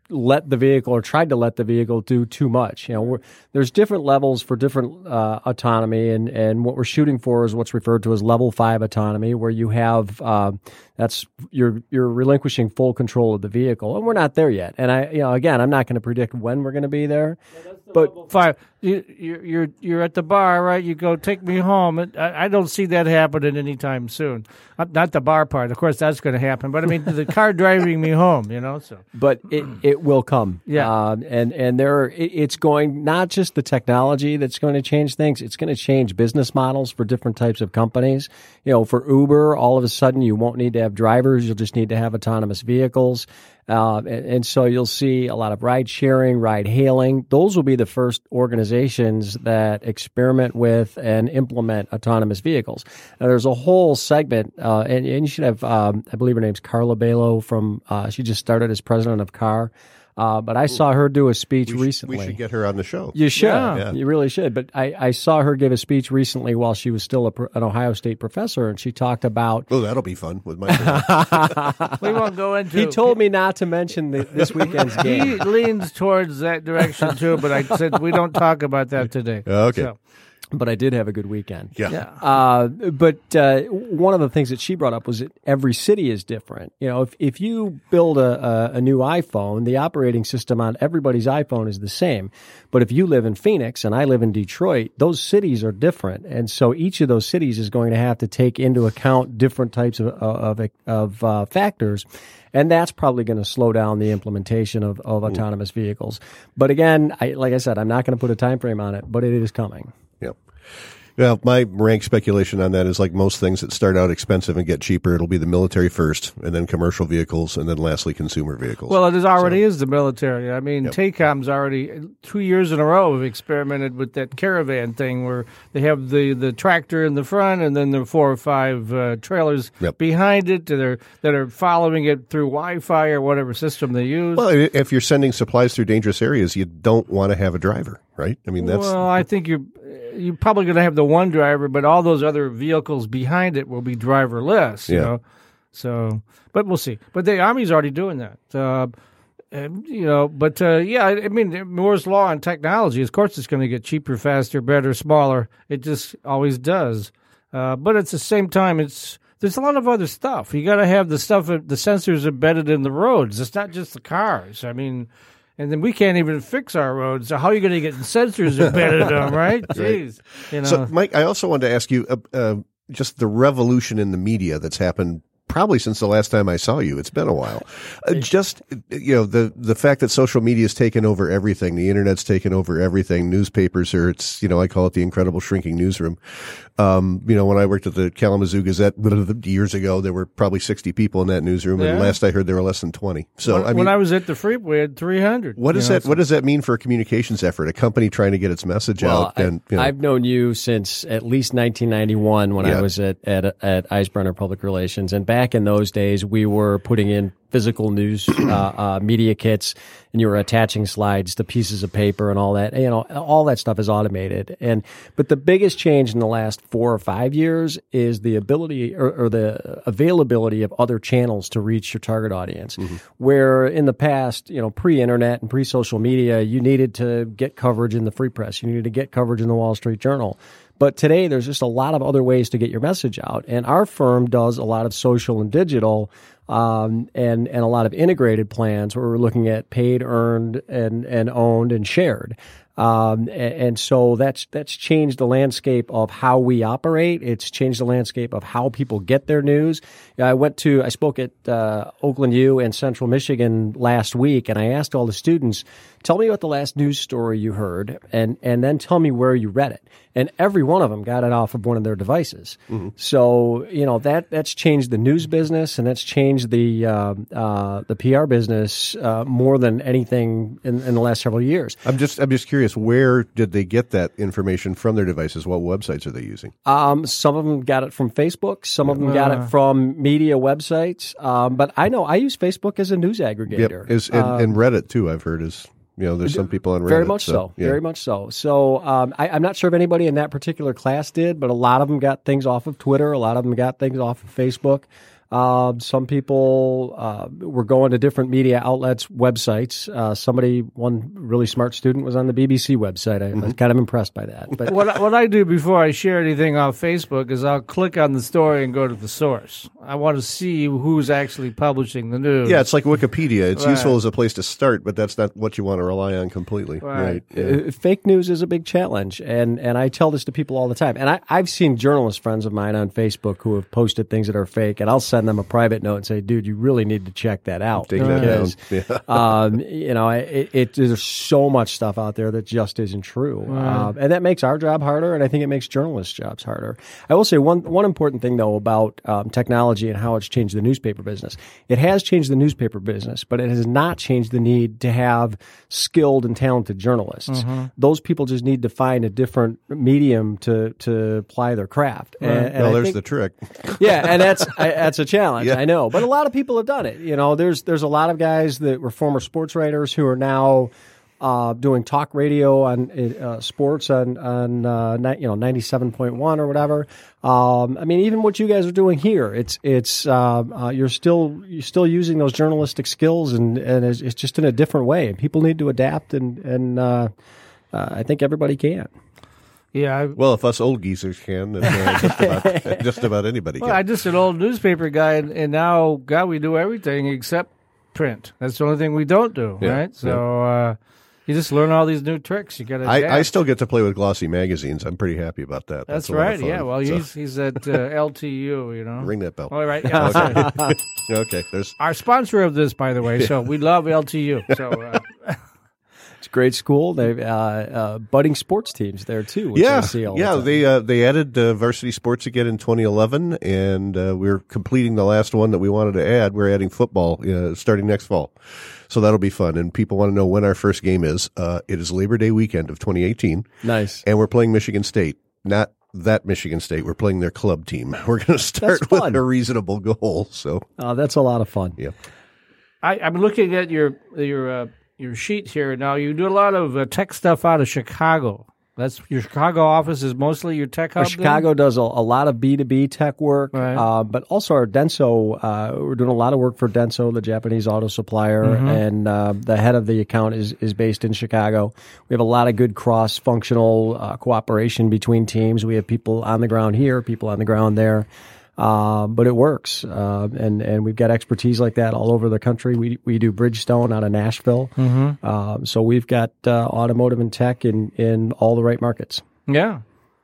let the vehicle or tried to let the vehicle do too much. You know, we're, there's different levels for different uh, autonomy, and, and what we're shooting for is what's referred to as level five autonomy, where you have uh, that's you're you're relinquishing full control of the vehicle, and we're not there yet. And I, you know, again, I'm not going to predict when we're going to be there, yeah, the but five. You, you're you're you're at the bar, right? You go, take me home. I, I don't see that happening anytime soon. Not the bar part, of course, that's going to happen. But I mean, the car driving me home, you know. So, but it, it will come. Yeah, um, and and there it, it's going not just the technology that's going to change things. It's going to change business models for different types of companies. You know, for Uber, all of a sudden you won't need to have drivers. You'll just need to have autonomous vehicles. Uh, and, and so you'll see a lot of ride sharing, ride hailing. Those will be the first organizations that experiment with and implement autonomous vehicles. Now, there's a whole segment, uh, and, and you should have, um, I believe her name's Carla Belo from, uh, she just started as president of C A R. Uh, but I saw her do a speech we sh- recently. We should get her on the show. You should. Yeah. Yeah. You really should. But I, I saw her give a speech recently while she was still a, an Ohio State professor, and she talked about... Oh, that'll be fun with my We won't go into... He told me not to mention the, this weekend's game. He leans towards that direction, too, but I said we don't talk about that today. Okay. So. But I did have a good weekend. Yeah. Yeah. Uh, but uh, one of the things that she brought up was that every city is different. You know, if, if you build a, a, a new iPhone, the operating system on everybody's iPhone is the same. But if you live in Phoenix and I live in Detroit, those cities are different. And so each of those cities is going to have to take into account different types of, of, of uh, factors. And that's probably going to slow down the implementation of, of autonomous vehicles. But again, I, like I said, I'm not going to put a time frame on it, but it is coming. Yep. Well, my rank speculation on that is like most things that start out expensive and get cheaper, it'll be the military first, and then commercial vehicles, and then lastly consumer vehicles. Well, it already so, is the military. I mean, yep. Taycom's already two years in a row have experimented with that caravan thing where they have the, the tractor in the front and then the four or five uh, trailers yep. behind it that are, that are following it through Wi-Fi or whatever system they use. Well, if you're sending supplies through dangerous areas, you don't want to have a driver, right? I mean, that's... Well, I think you're... You're probably going to have the one driver, but all those other vehicles behind it will be driverless. You yeah. know, so but we'll see. But the Army's already doing that. Uh, and, you know, but uh, yeah, I mean, Moore's law on technology. Of course, it's going to get cheaper, faster, better, smaller. It just always does. Uh, but at the same time, it's there's a lot of other stuff. You got to have the stuff, the sensors embedded in the roads. It's not just the cars. I mean. And then we can't even fix our roads. So how are you going to get sensors embedded in them, right? Jeez. You know. So, Mike, I also wanted to ask you uh, uh, just the revolution in the media that's happened probably since the last time I saw you. It's been a while. Uh, just, you know, the, the fact that social media has taken over everything. The internet's taken over everything. Newspapers are, it's, you know, I call it the incredible shrinking newsroom. Um, you know, when I worked at the Kalamazoo Gazette years ago, there were probably sixty people in that newsroom. Yeah. And last I heard there were less than twenty. So, when, I mean, when I was at the Freep, we had three hundred. What does know, that, so. what does that mean for a communications effort? A company trying to get its message well, out? And, you know. I've known you since at least nineteen ninety-one when Yeah. I was at, at, at Eisbrenner Public Relations. And back in those days, we were putting in physical news uh, uh, media kits, and you were attaching slides to pieces of paper and all that. You know, all that stuff is automated. And but the biggest change in the last four or five years is the ability or, or the availability of other channels to reach your target audience. Mm-hmm. Where in the past, you know, pre-internet and pre-social media, you needed to get coverage in the Free Press, you needed to get coverage in the Wall Street Journal. But today, there's just a lot of other ways to get your message out. And our firm does a lot of social and digital um, and, and a lot of integrated plans where we're looking at paid, earned, and, and owned and shared. Um, and, and so that's that's changed the landscape of how we operate. It's changed the landscape of how people get their news. I went to, I spoke at uh, Oakland U and Central Michigan last week, and I asked all the students, tell me about the last news story you heard, and, and then tell me where you read it. And every one of them got it off of one of their devices. Mm-hmm. So, you know, that that's changed the news business, and that's changed the uh, uh, the P R business uh, more than anything in, in the last several years. I'm just I'm just curious, where did they get that information from their devices? What websites are they using? Um, some of them got it from Facebook. Some of them got it from media websites. Um, but I know I use Facebook as a news aggregator. Yep. Is, and, um, and Reddit, too, I've heard is... You know, there's some people on Reddit. Very much so, so. Yeah. Very much so. So um, I, I'm not sure if anybody in that particular class did, but a lot of them got things off of Twitter. A lot of them got things off of Facebook. Uh, some people uh, were going to different media outlets, websites. Uh, somebody, one really smart student, was on the B B C website. I, mm-hmm. I was kind of impressed by that. But what, what I do before I share anything off Facebook is I'll click on the story and go to the source. I want to see who's actually publishing the news. Yeah, it's like Wikipedia. It's right. useful as a place to start, but that's not what you want to rely on completely. Right. right. Yeah. Uh, fake news is a big challenge, and, and I tell this to people all the time. And I, I've seen journalist friends of mine on Facebook who have posted things that are fake, and I'll send them a private note and say, dude, you really need to check that out. Take that because, down. Yeah. um, you know, it, it, there's so much stuff out there that just isn't true. Right. Um, and that makes our job harder, and I think it makes journalists' jobs harder. I will say one, one important thing, though, about um, technology and how it's changed the newspaper business. It has changed the newspaper business, but it has not changed the need to have skilled and talented journalists. Mm-hmm. Those people just need to find a different medium to, to ply their craft. Right. And, and well, I there's think, the trick. Yeah, and that's I, that's a challenge. Yeah. I know, but a lot of people have done it. You know, there's there's a lot of guys that were former sports writers who are now uh, doing talk radio on uh, sports on on uh, ni- you know ninety-seven point one or whatever. Um, I mean, even what you guys are doing here, it's it's uh, uh, you're still you're still using those journalistic skills, and and it's, it's just in a different way. And people need to adapt, and and uh, uh, I think everybody can. Yeah. I, Well, if us old geezers can, then uh, just, about, just about anybody well, can. I'm just an old newspaper guy, and, and now, God, we do everything except print. That's the only thing we don't do, Yeah, right? So uh, you just learn all these new tricks. You got to. I, I still get to play with glossy magazines. I'm pretty happy about that. That's, That's a lot of right. fun. Yeah. Well, So, he's he's at uh, L T U. You know. ring that bell. All right. Yeah. that's right. Okay. There's Our sponsor of this, by the way. So we love L T U. So. Uh, It's a great school. They've uh, uh, budding sports teams there too. Which yeah, I see all yeah. the time. They uh, they added uh, varsity sports again in twenty eleven, and uh, we're completing the last one that we wanted to add. We're adding football uh, starting next fall, so that'll be fun. And people want to know when our first game is. Uh, it is Labor Day weekend of twenty eighteen. Nice. And we're playing Michigan State, not that Michigan State. We're playing their club team. We're going to start That's with fun. a reasonable goal. So Uh, that's a lot of fun. yeah. I, I'm looking at your your uh, your sheet here now. You do a lot of uh, tech stuff out of Chicago. That's your Chicago office is mostly your tech hub. Well, Chicago does a, a lot of B two B tech work, Right. uh, but also our Denso. Uh, we're doing a lot of work for Denso, the Japanese auto supplier, Mm-hmm. and uh, the head of the account is, is based in Chicago. We have a lot of good cross-functional uh, cooperation between teams. We have people on the ground here, people on the ground there. Uh, but it works, uh, and and we've got expertise like that all over the country. We we do Bridgestone out of Nashville, Mm-hmm. um, so we've got uh, automotive and tech in, in all the right markets. Yeah.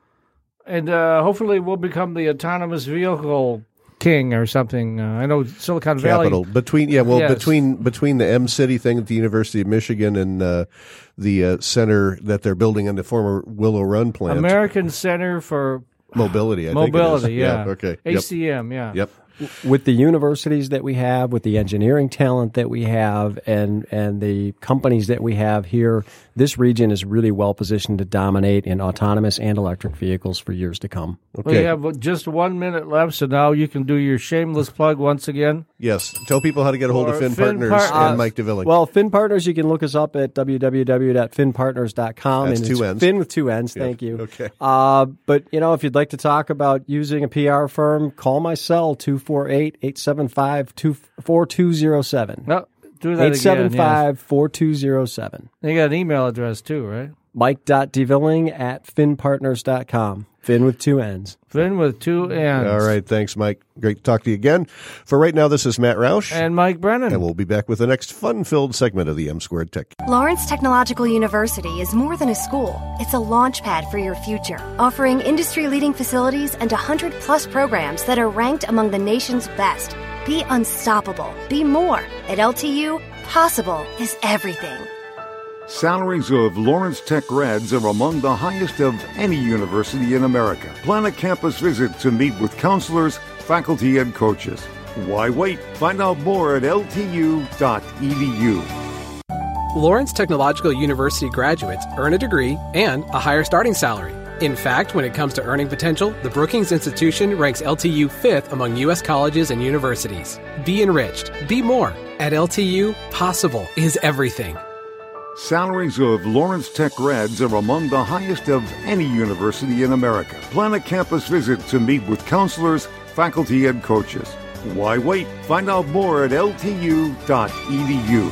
And uh, hopefully we'll become the autonomous vehicle king or something. Uh, I know Silicon Valley. Capital between yeah well Yes. between between the M City thing at the University of Michigan and uh, the uh, center that they're building in the former Willow Run plant. American Center for Mobility, I Mobility, think it is. yeah. Okay. A Yep. C M, yeah. Yep. With the universities that we have, with the engineering talent that we have, and and the companies that we have here, this region is really well positioned to dominate in autonomous and electric vehicles for years to come. We Okay. have just one minute left, so now you can do your shameless plug once again. Yes. Tell people how to get a hold of Or Finn, Finn Partners Par- and uh, Mike DeVilling. Well, Finn Partners, you can look us up at w w w dot fin partners dot com. That's and two it's N's. Finn with two N's. Thank you. Okay. Uh, but, you know, if you'd like to talk about using a P R firm, call my cell, two four eight, eight seven five, four two zero seven. No, do that eight seven again. five, four two zero seven. Yes. You got an email address too, right? Mike.devilling at fin partners dot com. Finn with two N's. Finn with two N's. All right. Thanks, Mike. Great to talk to you again. For right now, this is Matt Roush. And Mike Brennan. And we'll be back with the next fun-filled segment of the M Squared Tech. Lawrence Technological University is more than a school. It's a launch pad for your future, offering industry-leading facilities and one hundred plus programs that are ranked among the nation's best. Be unstoppable. Be more. At L T U, possible is everything. Salaries of Lawrence Tech grads are among the highest of any university in America. Plan a campus visit to meet with counselors, faculty, and coaches. Why wait? Find out more at L T U dot E D U. Lawrence Technological University graduates earn a degree and a higher starting salary. In fact, when it comes to earning potential, the Brookings Institution ranks L T U fifth among U S colleges and universities. Be enriched. Be more. At L T U, possible is everything. Salaries of Lawrence Tech grads are among the highest of any university in America. Plan a campus visit to meet with counselors, faculty, and coaches. Why wait? Find out more at L T U dot E D U.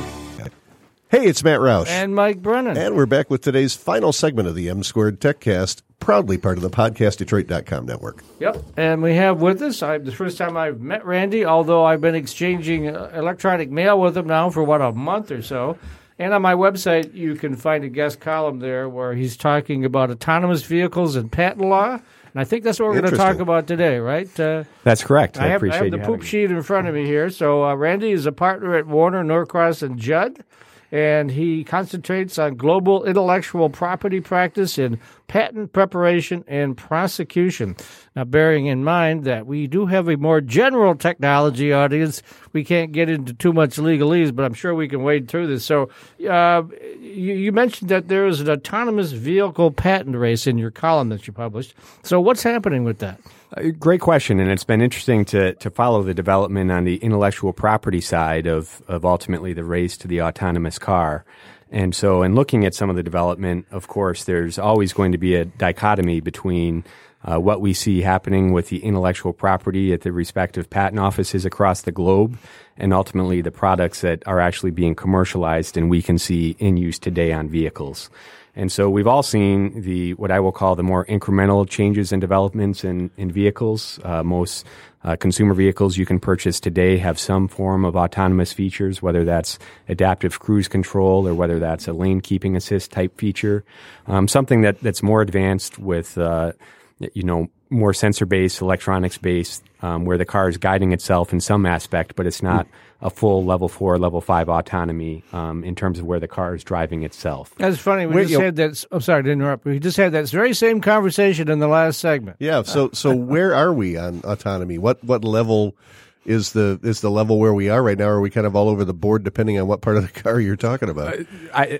Hey, it's Matt Roush. And Mike Brennan. And we're back with today's final segment of the M Squared TechCast, proudly part of the podcast detroit dot com network. Yep. And we have with us, I, the first time I've met Randy, although I've been exchanging uh, electronic mail with him now for, what, a month or so. And on my website, you can find a guest column there where he's talking about autonomous vehicles and patent law. And I think that's what we're going to talk about today, right? Uh, that's correct. I, I have, appreciate I have the poop me. sheet in front of me here. So uh, Randy is a partner at Warner, Norcross, and Judd. And he concentrates on global intellectual property practice in patent preparation and prosecution. Now, bearing in mind that we do have a more general technology audience, we can't get into too much legalese, but I'm sure we can wade through this. So uh, you, you mentioned that there is an autonomous vehicle patent race in your column that you published. So what's happening with that? Uh, great question, and it's been interesting to to follow the development on the intellectual property side of, of ultimately the race to the autonomous car. And so in looking at some of the development, of course, there's always going to be a dichotomy between uh, what we see happening with the intellectual property at the respective patent offices across the globe and ultimately the products that are actually being commercialized and we can see in use today on vehicles. And so we've all seen the what I will call the more incremental changes and developments in, in vehicles. Uh, most uh, consumer vehicles you can purchase today have some form of autonomous features, whether that's adaptive cruise control or whether that's a lane keeping assist type feature. Um, something that, that's more advanced with, uh, you know, more sensor-based, electronics-based, um, where the car is guiding itself in some aspect, but it's not a full level four, level five autonomy um, in terms of where the car is driving itself. That's funny. We Wait, just you know- had that. I'm sorry to interrupt. We just had that very same conversation in the last segment. Yeah, so so where are we on autonomy? What what level is the is the level where we are right now? Are we kind of all over the board depending on what part of the car you're talking about? Uh, I,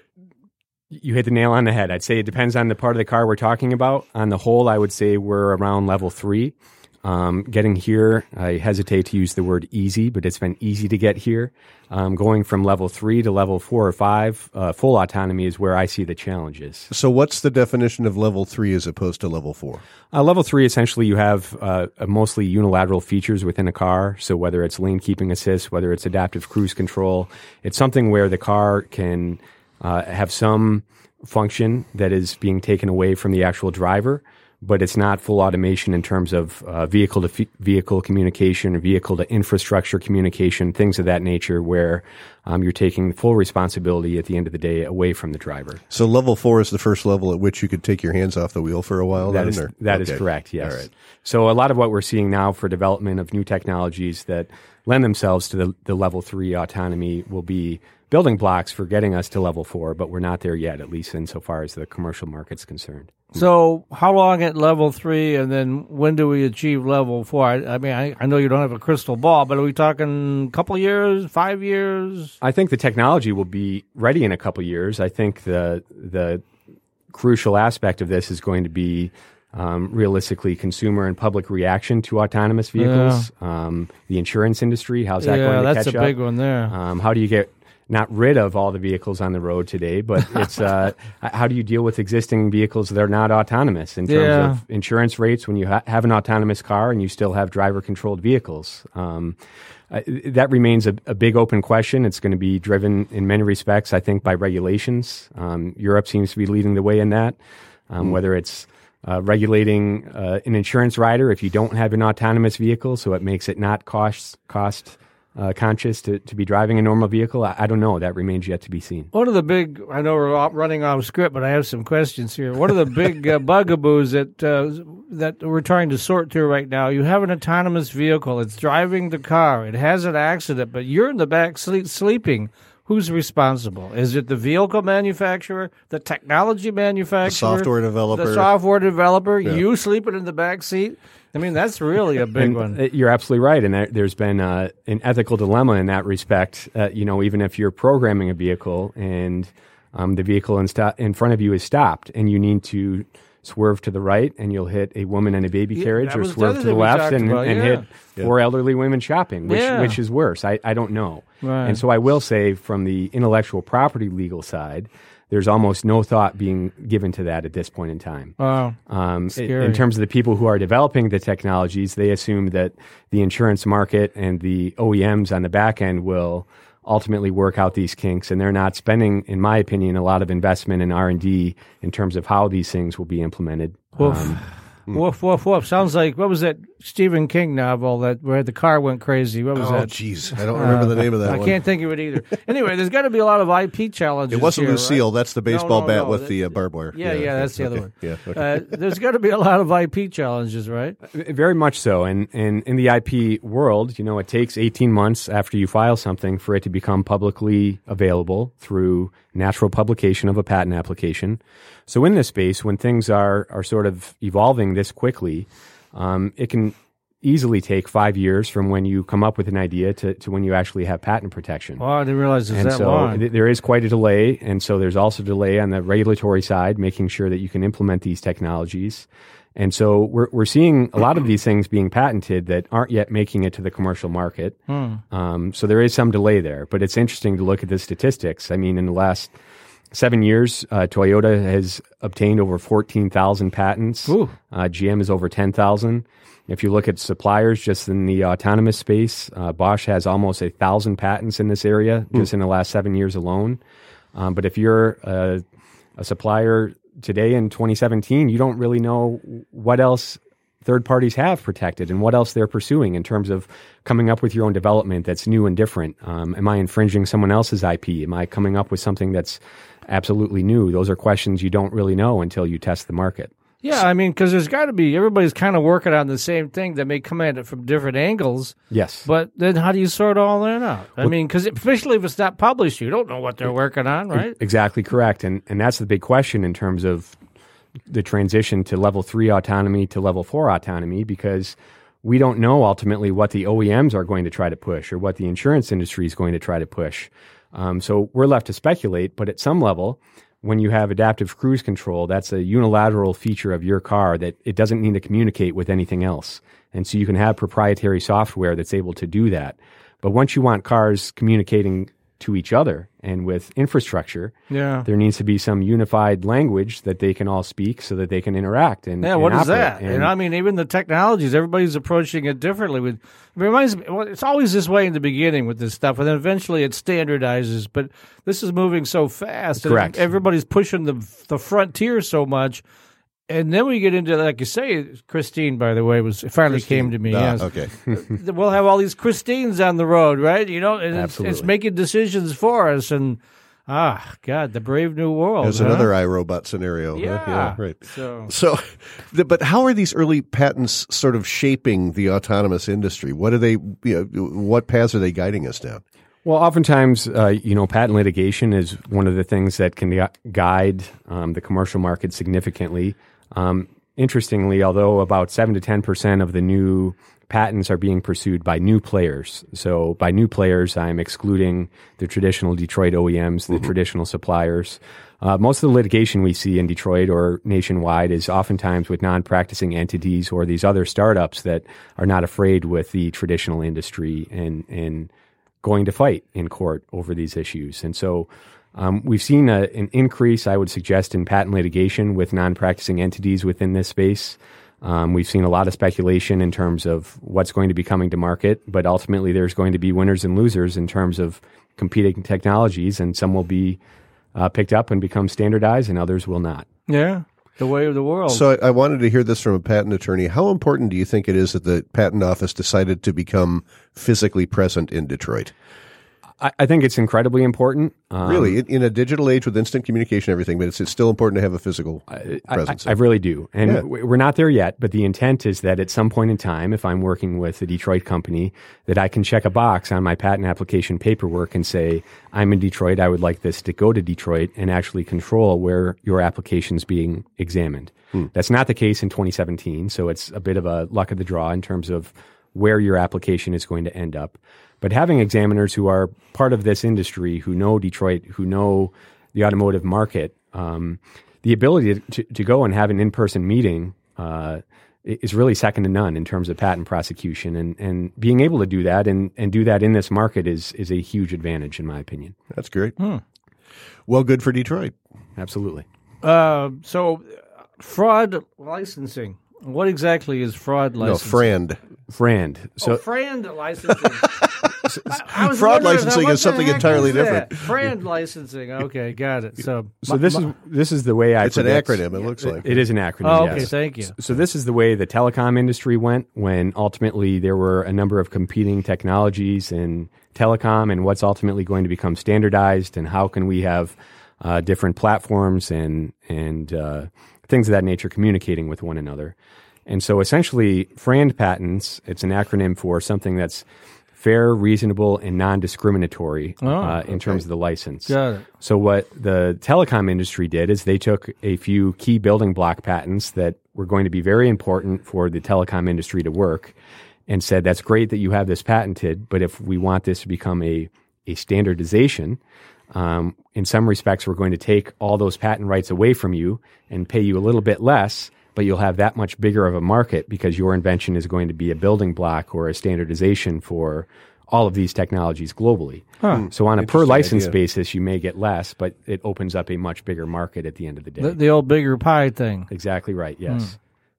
you hit the nail on the head. I'd say it depends on the part of the car we're talking about. On the whole, I would say we're around level three. Um, getting here, I hesitate to use the word easy, but it's been easy to get here. Um, going from level three to level four or five, uh, full autonomy is where I see the challenges. So what's the definition of level three as opposed to level four? Uh, level three, essentially, you have uh, mostly unilateral features within a car. So whether it's lane keeping assist, whether it's adaptive cruise control, it's something where the car can uh, have some function that is being taken away from the actual driver, but it's not full automation in terms of uh, vehicle to f- vehicle communication or vehicle to infrastructure communication, things of that nature where um, you're taking full responsibility at the end of the day away from the driver. So level four is the first level at which you could take your hands off the wheel for a while? That then, is or? that Okay. is correct, yes. All right. So a lot of what we're seeing now for development of new technologies that lend themselves to the, the level three autonomy will be building blocks for getting us to level four, but we're not there yet, at least insofar as the commercial market's concerned. So how long at level three, and then when do we achieve level four? I, I mean, I, I know you don't have a crystal ball, but are we talking a couple years, five years? I think the technology will be ready in a couple years. I think the the crucial aspect of this is going to be um, realistically consumer and public reaction to autonomous vehicles. Yeah. Um, the insurance industry, how's that yeah, going to that's catch a up? big one there. Um, how do you get not rid of all the vehicles on the road today, but it's uh, how do you deal with existing vehicles that are not autonomous in terms Yeah. of insurance rates when you ha- have an autonomous car and you still have driver-controlled vehicles? Um, uh, that remains a, a big open question. It's going to be driven in many respects, I think, by regulations. Um, Europe seems to be leading the way in that, um, mm. whether it's uh, regulating uh, an insurance rider if you don't have an autonomous vehicle, so it makes it not cost cost Uh, conscious to, to be driving a normal vehicle. I, I don't know. That remains yet to be seen. One of the big, I know we're off- running off script, but I have some questions here. One of the big uh, bugaboos that uh, that we're trying to sort through right now, you have an autonomous vehicle. It's driving the car. It has an accident, but you're in the back sleep, sleeping. Who's responsible? Is it the vehicle manufacturer, the technology manufacturer, The software developer? the software developer, Yeah. you sleeping in the back seat? I mean, that's really a big And, one. uh, You're absolutely right. And there, there's been uh, an ethical dilemma in that respect. Uh, you know, even if you're programming a vehicle and um, the vehicle in, sto- in front of you is stopped and you need to swerve to the right and you'll hit a woman in a baby Yeah, carriage that or was the swerve other to the thing we left talked and, about, and yeah. hit four elderly women shopping, which, Yeah. which is worse. I, I don't know. Right. And so I will say from the intellectual property legal side, there's almost no thought being given to that at this point in time. Wow. Um, Scary. in terms of the people who are developing the technologies, they assume that the insurance market and the O E Ms on the back end will ultimately work out these kinks, and they're not spending, in my opinion, a lot of investment in R and D in terms of how these things will be implemented. Woof. Um, Woof, woof, woof. Sounds like, what was that Stephen King novel that where the car went crazy? What was Oh, that? jeez. I don't remember Uh, the name of that I one. can't think of it either. Anyway, there's got to be a lot of I P challenges It wasn't here, Lucille. right? That's the baseball No, no, bat no. with the uh, barbed wire. Yeah, yeah, that's the other okay. one. Yeah, okay. Uh, there's got to be a lot of I P challenges, right? Very much so. And, and in the I P world, you know, it takes eighteen months after you file something for it to become publicly available through natural publication of a patent application. So in this space, when things are, are sort of evolving this quickly, um, it can easily take five years from when you come up with an idea to, to when you actually have patent protection. Oh, I didn't realize it was and that so long. th- there is quite a delay, and so there's also delay on the regulatory side, making sure that you can implement these technologies. And so we're we're seeing a lot of these things being patented that aren't yet making it to the commercial market. Hmm. Um, so there is some delay there, but it's interesting to look at the statistics. I mean, in the last seven years, uh, Toyota has obtained over fourteen thousand patents. Ooh. Uh, G M is over ten thousand. If you look at suppliers just in the autonomous space, uh, Bosch has almost a thousand patents in this area just in the last seven years alone. Um, but if you're a, a supplier today in twenty seventeen, you don't really know what else third parties have protected and what else they're pursuing in terms of coming up with your own development that's new and different. Um, am I infringing someone else's I P? Am I coming up with something that's absolutely new? Those are questions you don't really know until you test the market. Yeah, I mean, because there's got to be, everybody's kind of working on the same thing that may come at it from different angles. Yes. But then how do you sort all that out? I Well- mean, because especially if it's not published, you don't know what they're working on, right? Exactly correct. And and that's the big question in terms of the transition to level three autonomy to level four autonomy, because we don't know ultimately what the O E Ms are going to try to push or what the insurance industry is going to try to push. Um, so we're left to speculate, but at some level, when you have adaptive cruise control, that's a unilateral feature of your car that it doesn't need to communicate with anything else. And so you can have proprietary software that's able to do that. But once you want cars communicating to each other and with infrastructure, Yeah. there needs to be some unified language that they can all speak so that they can interact. And, Yeah, and what is operate. that? And, I mean, even the technologies, everybody's approaching it differently. With it reminds me, well, it's always this way in the beginning with this stuff, and then eventually it standardizes. But this is moving so fast, and Correct. everybody's pushing the the frontier so much. And then we get into, like you say, Christine, by the way, was it finally came to me. Ah, yes. okay. We'll have all these Christines on the road, right? You know, and it's, it's Absolutely. making decisions for us. And ah, God, the brave new world. There's huh? another iRobot scenario. huh? Yeah. right. So, So, the, but how are these early patents sort of shaping the autonomous industry? What are they? You know, what paths are they guiding us down? Well, oftentimes, uh, you know, patent litigation is one of the things that can gu- guide um, the commercial market significantly. Um, interestingly, although about seven to ten percent of the new patents are being pursued by new players. So by new players, I'm excluding the traditional Detroit O E Ms, the traditional suppliers. Uh, most of the litigation we see in Detroit or nationwide is oftentimes with non-practicing entities or these other startups that are not afraid with the traditional industry and, and going to fight in court over these issues. And so um, we've seen a, an increase, I would suggest, in patent litigation with non-practicing entities within this space. Um, we've seen a lot of speculation in terms of what's going to be coming to market, but ultimately there's going to be winners and losers in terms of competing technologies, and some will be uh, picked up and become standardized, and others will not. yeah, the way of the world. So, I, I wanted to hear this from a patent attorney. How important do you think it is that the patent office decided to become physically present in Detroit? I, I think it's incredibly important. Um, Really, in, in a digital age with instant communication and everything, but it's, it's still important to have a physical I, presence. I, I really do. And Yeah. w- we're not there yet, but the intent is that at some point in time, if I'm working with a Detroit company, that I can check a box on my patent application paperwork and say, I'm in Detroit, I would like this to go to Detroit and actually control where your application's being examined. Hmm. That's not the case in twenty seventeen, so it's a bit of a luck of the draw in terms of where your application is going to end up. But having examiners who are part of this industry, who know Detroit, who know the automotive market, um, the ability to, to go and have an in-person meeting uh, is really second to none in terms of patent prosecution. And, and being able to do that and, and do that in this market is is a huge advantage, in my opinion. That's great. Hmm. Well, good for Detroit. Absolutely. Uh, so, fraud licensing. What exactly is fraud licensing? No, friend. Friend. So, oh, friend licensing. I, I was fraud wondering, licensing what is something the heck entirely is that? different. Friend licensing. Okay, got it. So, so my, this my, is this is the way I. It's an predict, acronym. It looks like it is an acronym. Oh, okay, yes. thank you. So, so this is the way the telecom industry went when ultimately there were a number of competing technologies in telecom, and what's ultimately going to become standardized, and how can we have uh, different platforms and and uh, things of that nature communicating with one another. And so essentially, FRAND patents, it's an acronym for something that's fair, reasonable, and non-discriminatory oh, uh, in okay. terms of the license. Got it. So what the telecom industry did is they took a few key building block patents that were going to be very important for the telecom industry to work and said, that's great that you have this patented, but if we want this to become a, a standardization, um, in some respects, we're going to take all those patent rights away from you and pay you a little bit less, but you'll have that much bigger of a market because your invention is going to be a building block or a standardization for all of these technologies globally. Huh. So on a per license idea. basis, you may get less, but it opens up a much bigger market at the end of the day. The, the old bigger pie thing. Exactly right, yes.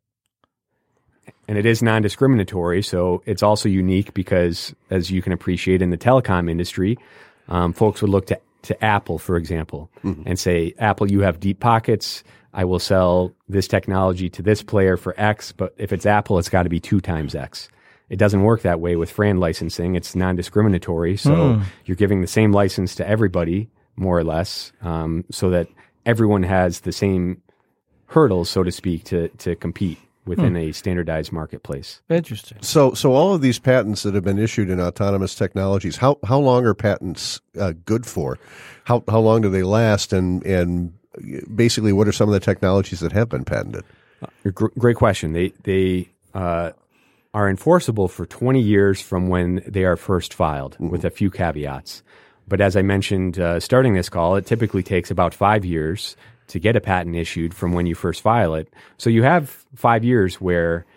Hmm. And it is non-discriminatory, so it's also unique because, as you can appreciate in the telecom industry, um, folks would look to, to Apple, for example, mm-hmm. and say, Apple, you have deep pockets. I will sell this technology to this player for X, but if it's Apple, it's got to be two times X. It doesn't work that way with FRAND licensing. It's non-discriminatory, so mm. you're giving the same license to everybody, more or less, um, so that everyone has the same hurdles, so to speak, to, to compete within mm. a standardized marketplace. Interesting. So, so all of these patents that have been issued in autonomous technologies, how how long are patents uh, good for? How how long do they last? And and basically, what are some of the technologies that have been patented? Uh, gr- great question. They they uh, are enforceable for twenty years from when they are first filed, mm-hmm. with a few caveats. But as I mentioned, uh, starting this call, it typically takes about five years to get a patent issued from when you first file it. So you have five years where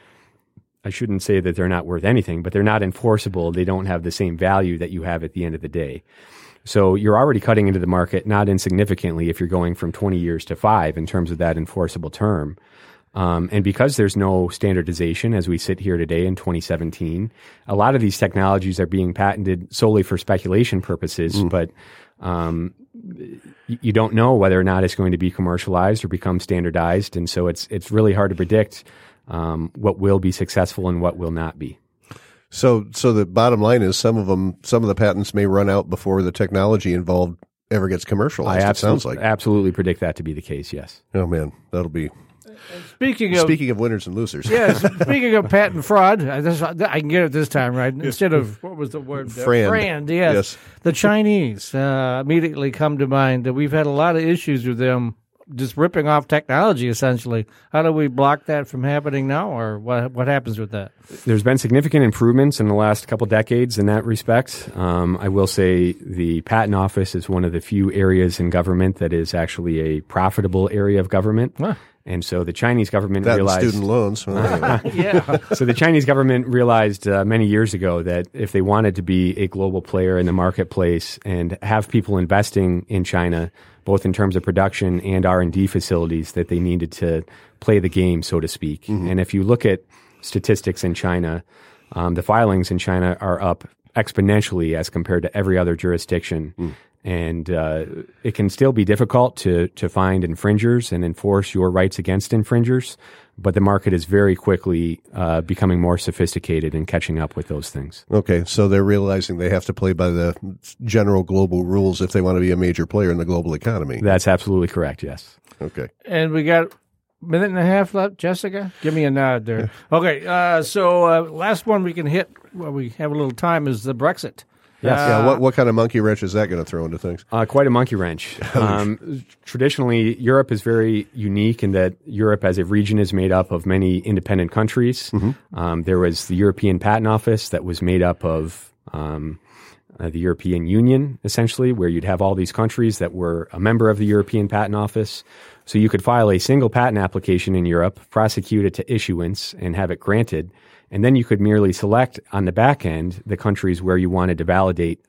I shouldn't say that they're not worth anything, but they're not enforceable. They don't have the same value that you have at the end of the day. So you're already cutting into the market not insignificantly if you're going from twenty years to five in terms of that enforceable term. Um, and because there's no standardization as we sit here today in twenty seventeen, a lot of these technologies are being patented solely for speculation purposes, mm. but um, you don't know whether or not it's going to be commercialized or become standardized. And so it's it's really hard to predict um, what will be successful and what will not be. So, so the bottom line is some of them, some of the patents may run out before the technology involved ever gets commercialized. I it sounds like absolutely predict that to be the case. Yes. Oh man, that'll be. And speaking of speaking of winners and losers, yes. Speaking of patent fraud, I, this, I can get it this time, right? Instead of what was the word? Friend. Friend, yes. yes. The Chinese uh, immediately come to mind. We've had a lot of issues with them just ripping off technology, essentially. How do we block that from happening now, or what what happens with that? There's been significant improvements in the last couple decades in that respect. Um, I will say the Patent Office is one of the few areas in government that is actually a profitable area of government. Huh. And so the Chinese government that realized student loans. Well, anyway. yeah. So the Chinese government realized uh, many years ago that if they wanted to be a global player in the marketplace and have people investing in China, both in terms of production and R and D facilities, that they needed to play the game, so to speak. Mm-hmm. And if you look at statistics in China, um, the filings in China are up exponentially as compared to every other jurisdiction. Mm. And uh, it can still be difficult to to find infringers and enforce your rights against infringers, but the market is very quickly uh, becoming more sophisticated and catching up with those things. Okay, so they're realizing they have to play by the general global rules if they want to be a major player in the global economy. That's absolutely correct, yes. Okay. And we got a minute and a half left. Jessica, give me a nod there. Okay, uh, so uh, last one we can hit while we have a little time is the Brexit. Yes. Uh, yeah. What what kind of monkey wrench is that going to throw into things? Uh, quite a monkey wrench. Um, traditionally, Europe is very unique in that Europe as a region is made up of many independent countries. Mm-hmm. Um, there was the European Patent Office that was made up of um, uh, the European Union, essentially, where you'd have all these countries that were a member of the European Patent Office. So you could file a single patent application in Europe, prosecute it to issuance, and have it granted. And then you could merely select on the back end the countries where you wanted to validate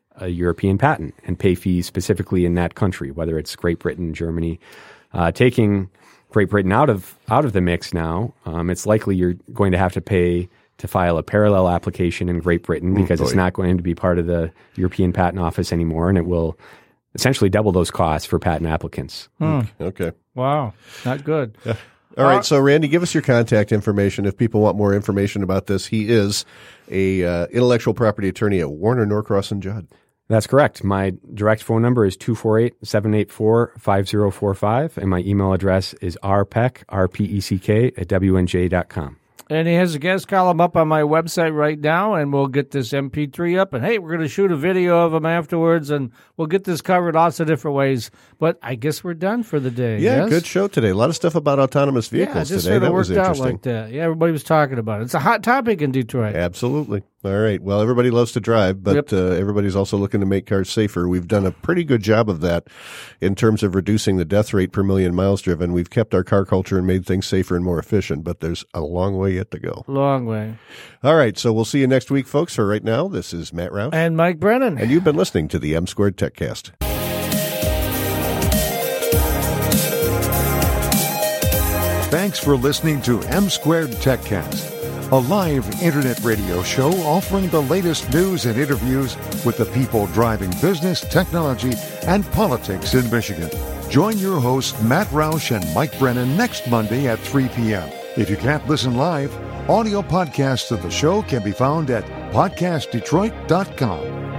a European patent and pay fees specifically in that country, whether it's Great Britain, Germany. Uh, taking Great Britain out of out of the mix now, um, it's likely you're going to have to pay to file a parallel application in Great Britain because oh, it's not going to be part of the European Patent Office anymore, and it will essentially double those costs for patent applicants. Hmm. Okay. Wow. Not good. Yeah. All right. So, Randy, give us your contact information if people want more information about this. He is a uh, intellectual property attorney at Warner Norcross and Judd. That's correct. My direct phone number is two four eight, seven eight four, five zero four five, and my email address is rpeck, R P E C K, at W N J dot com. And he has a guest column up on my website right now, and we'll get this M P three up. And, hey, we're going to shoot a video of him afterwards, and we'll get this covered lots of different ways. But I guess we're done for the day. Yeah, yes? Good show today. A lot of stuff about autonomous vehicles yeah, just today. Sort of that was worked out interesting. like that. Yeah, everybody was talking about it. It's a hot topic in Detroit. Absolutely. All right. Well, everybody loves to drive, but Yep. uh, everybody's also looking to make cars safer. We've done a pretty good job of that in terms of reducing the death rate per million miles driven. We've kept our car culture and made things safer and more efficient, but there's a long way yet to go. Long way. All right. So we'll see you next week, folks. For right now, this is Matt Roush. And Mike Brennan. And you've been listening to the M Squared TechCast. Thanks for listening to M Squared TechCast, a live internet radio show offering the latest news and interviews with the people driving business, technology, and politics in Michigan. Join your hosts Matt Roush and Mike Brennan next Monday at three p.m. If you can't listen live, audio podcasts of the show can be found at podcast detroit dot com.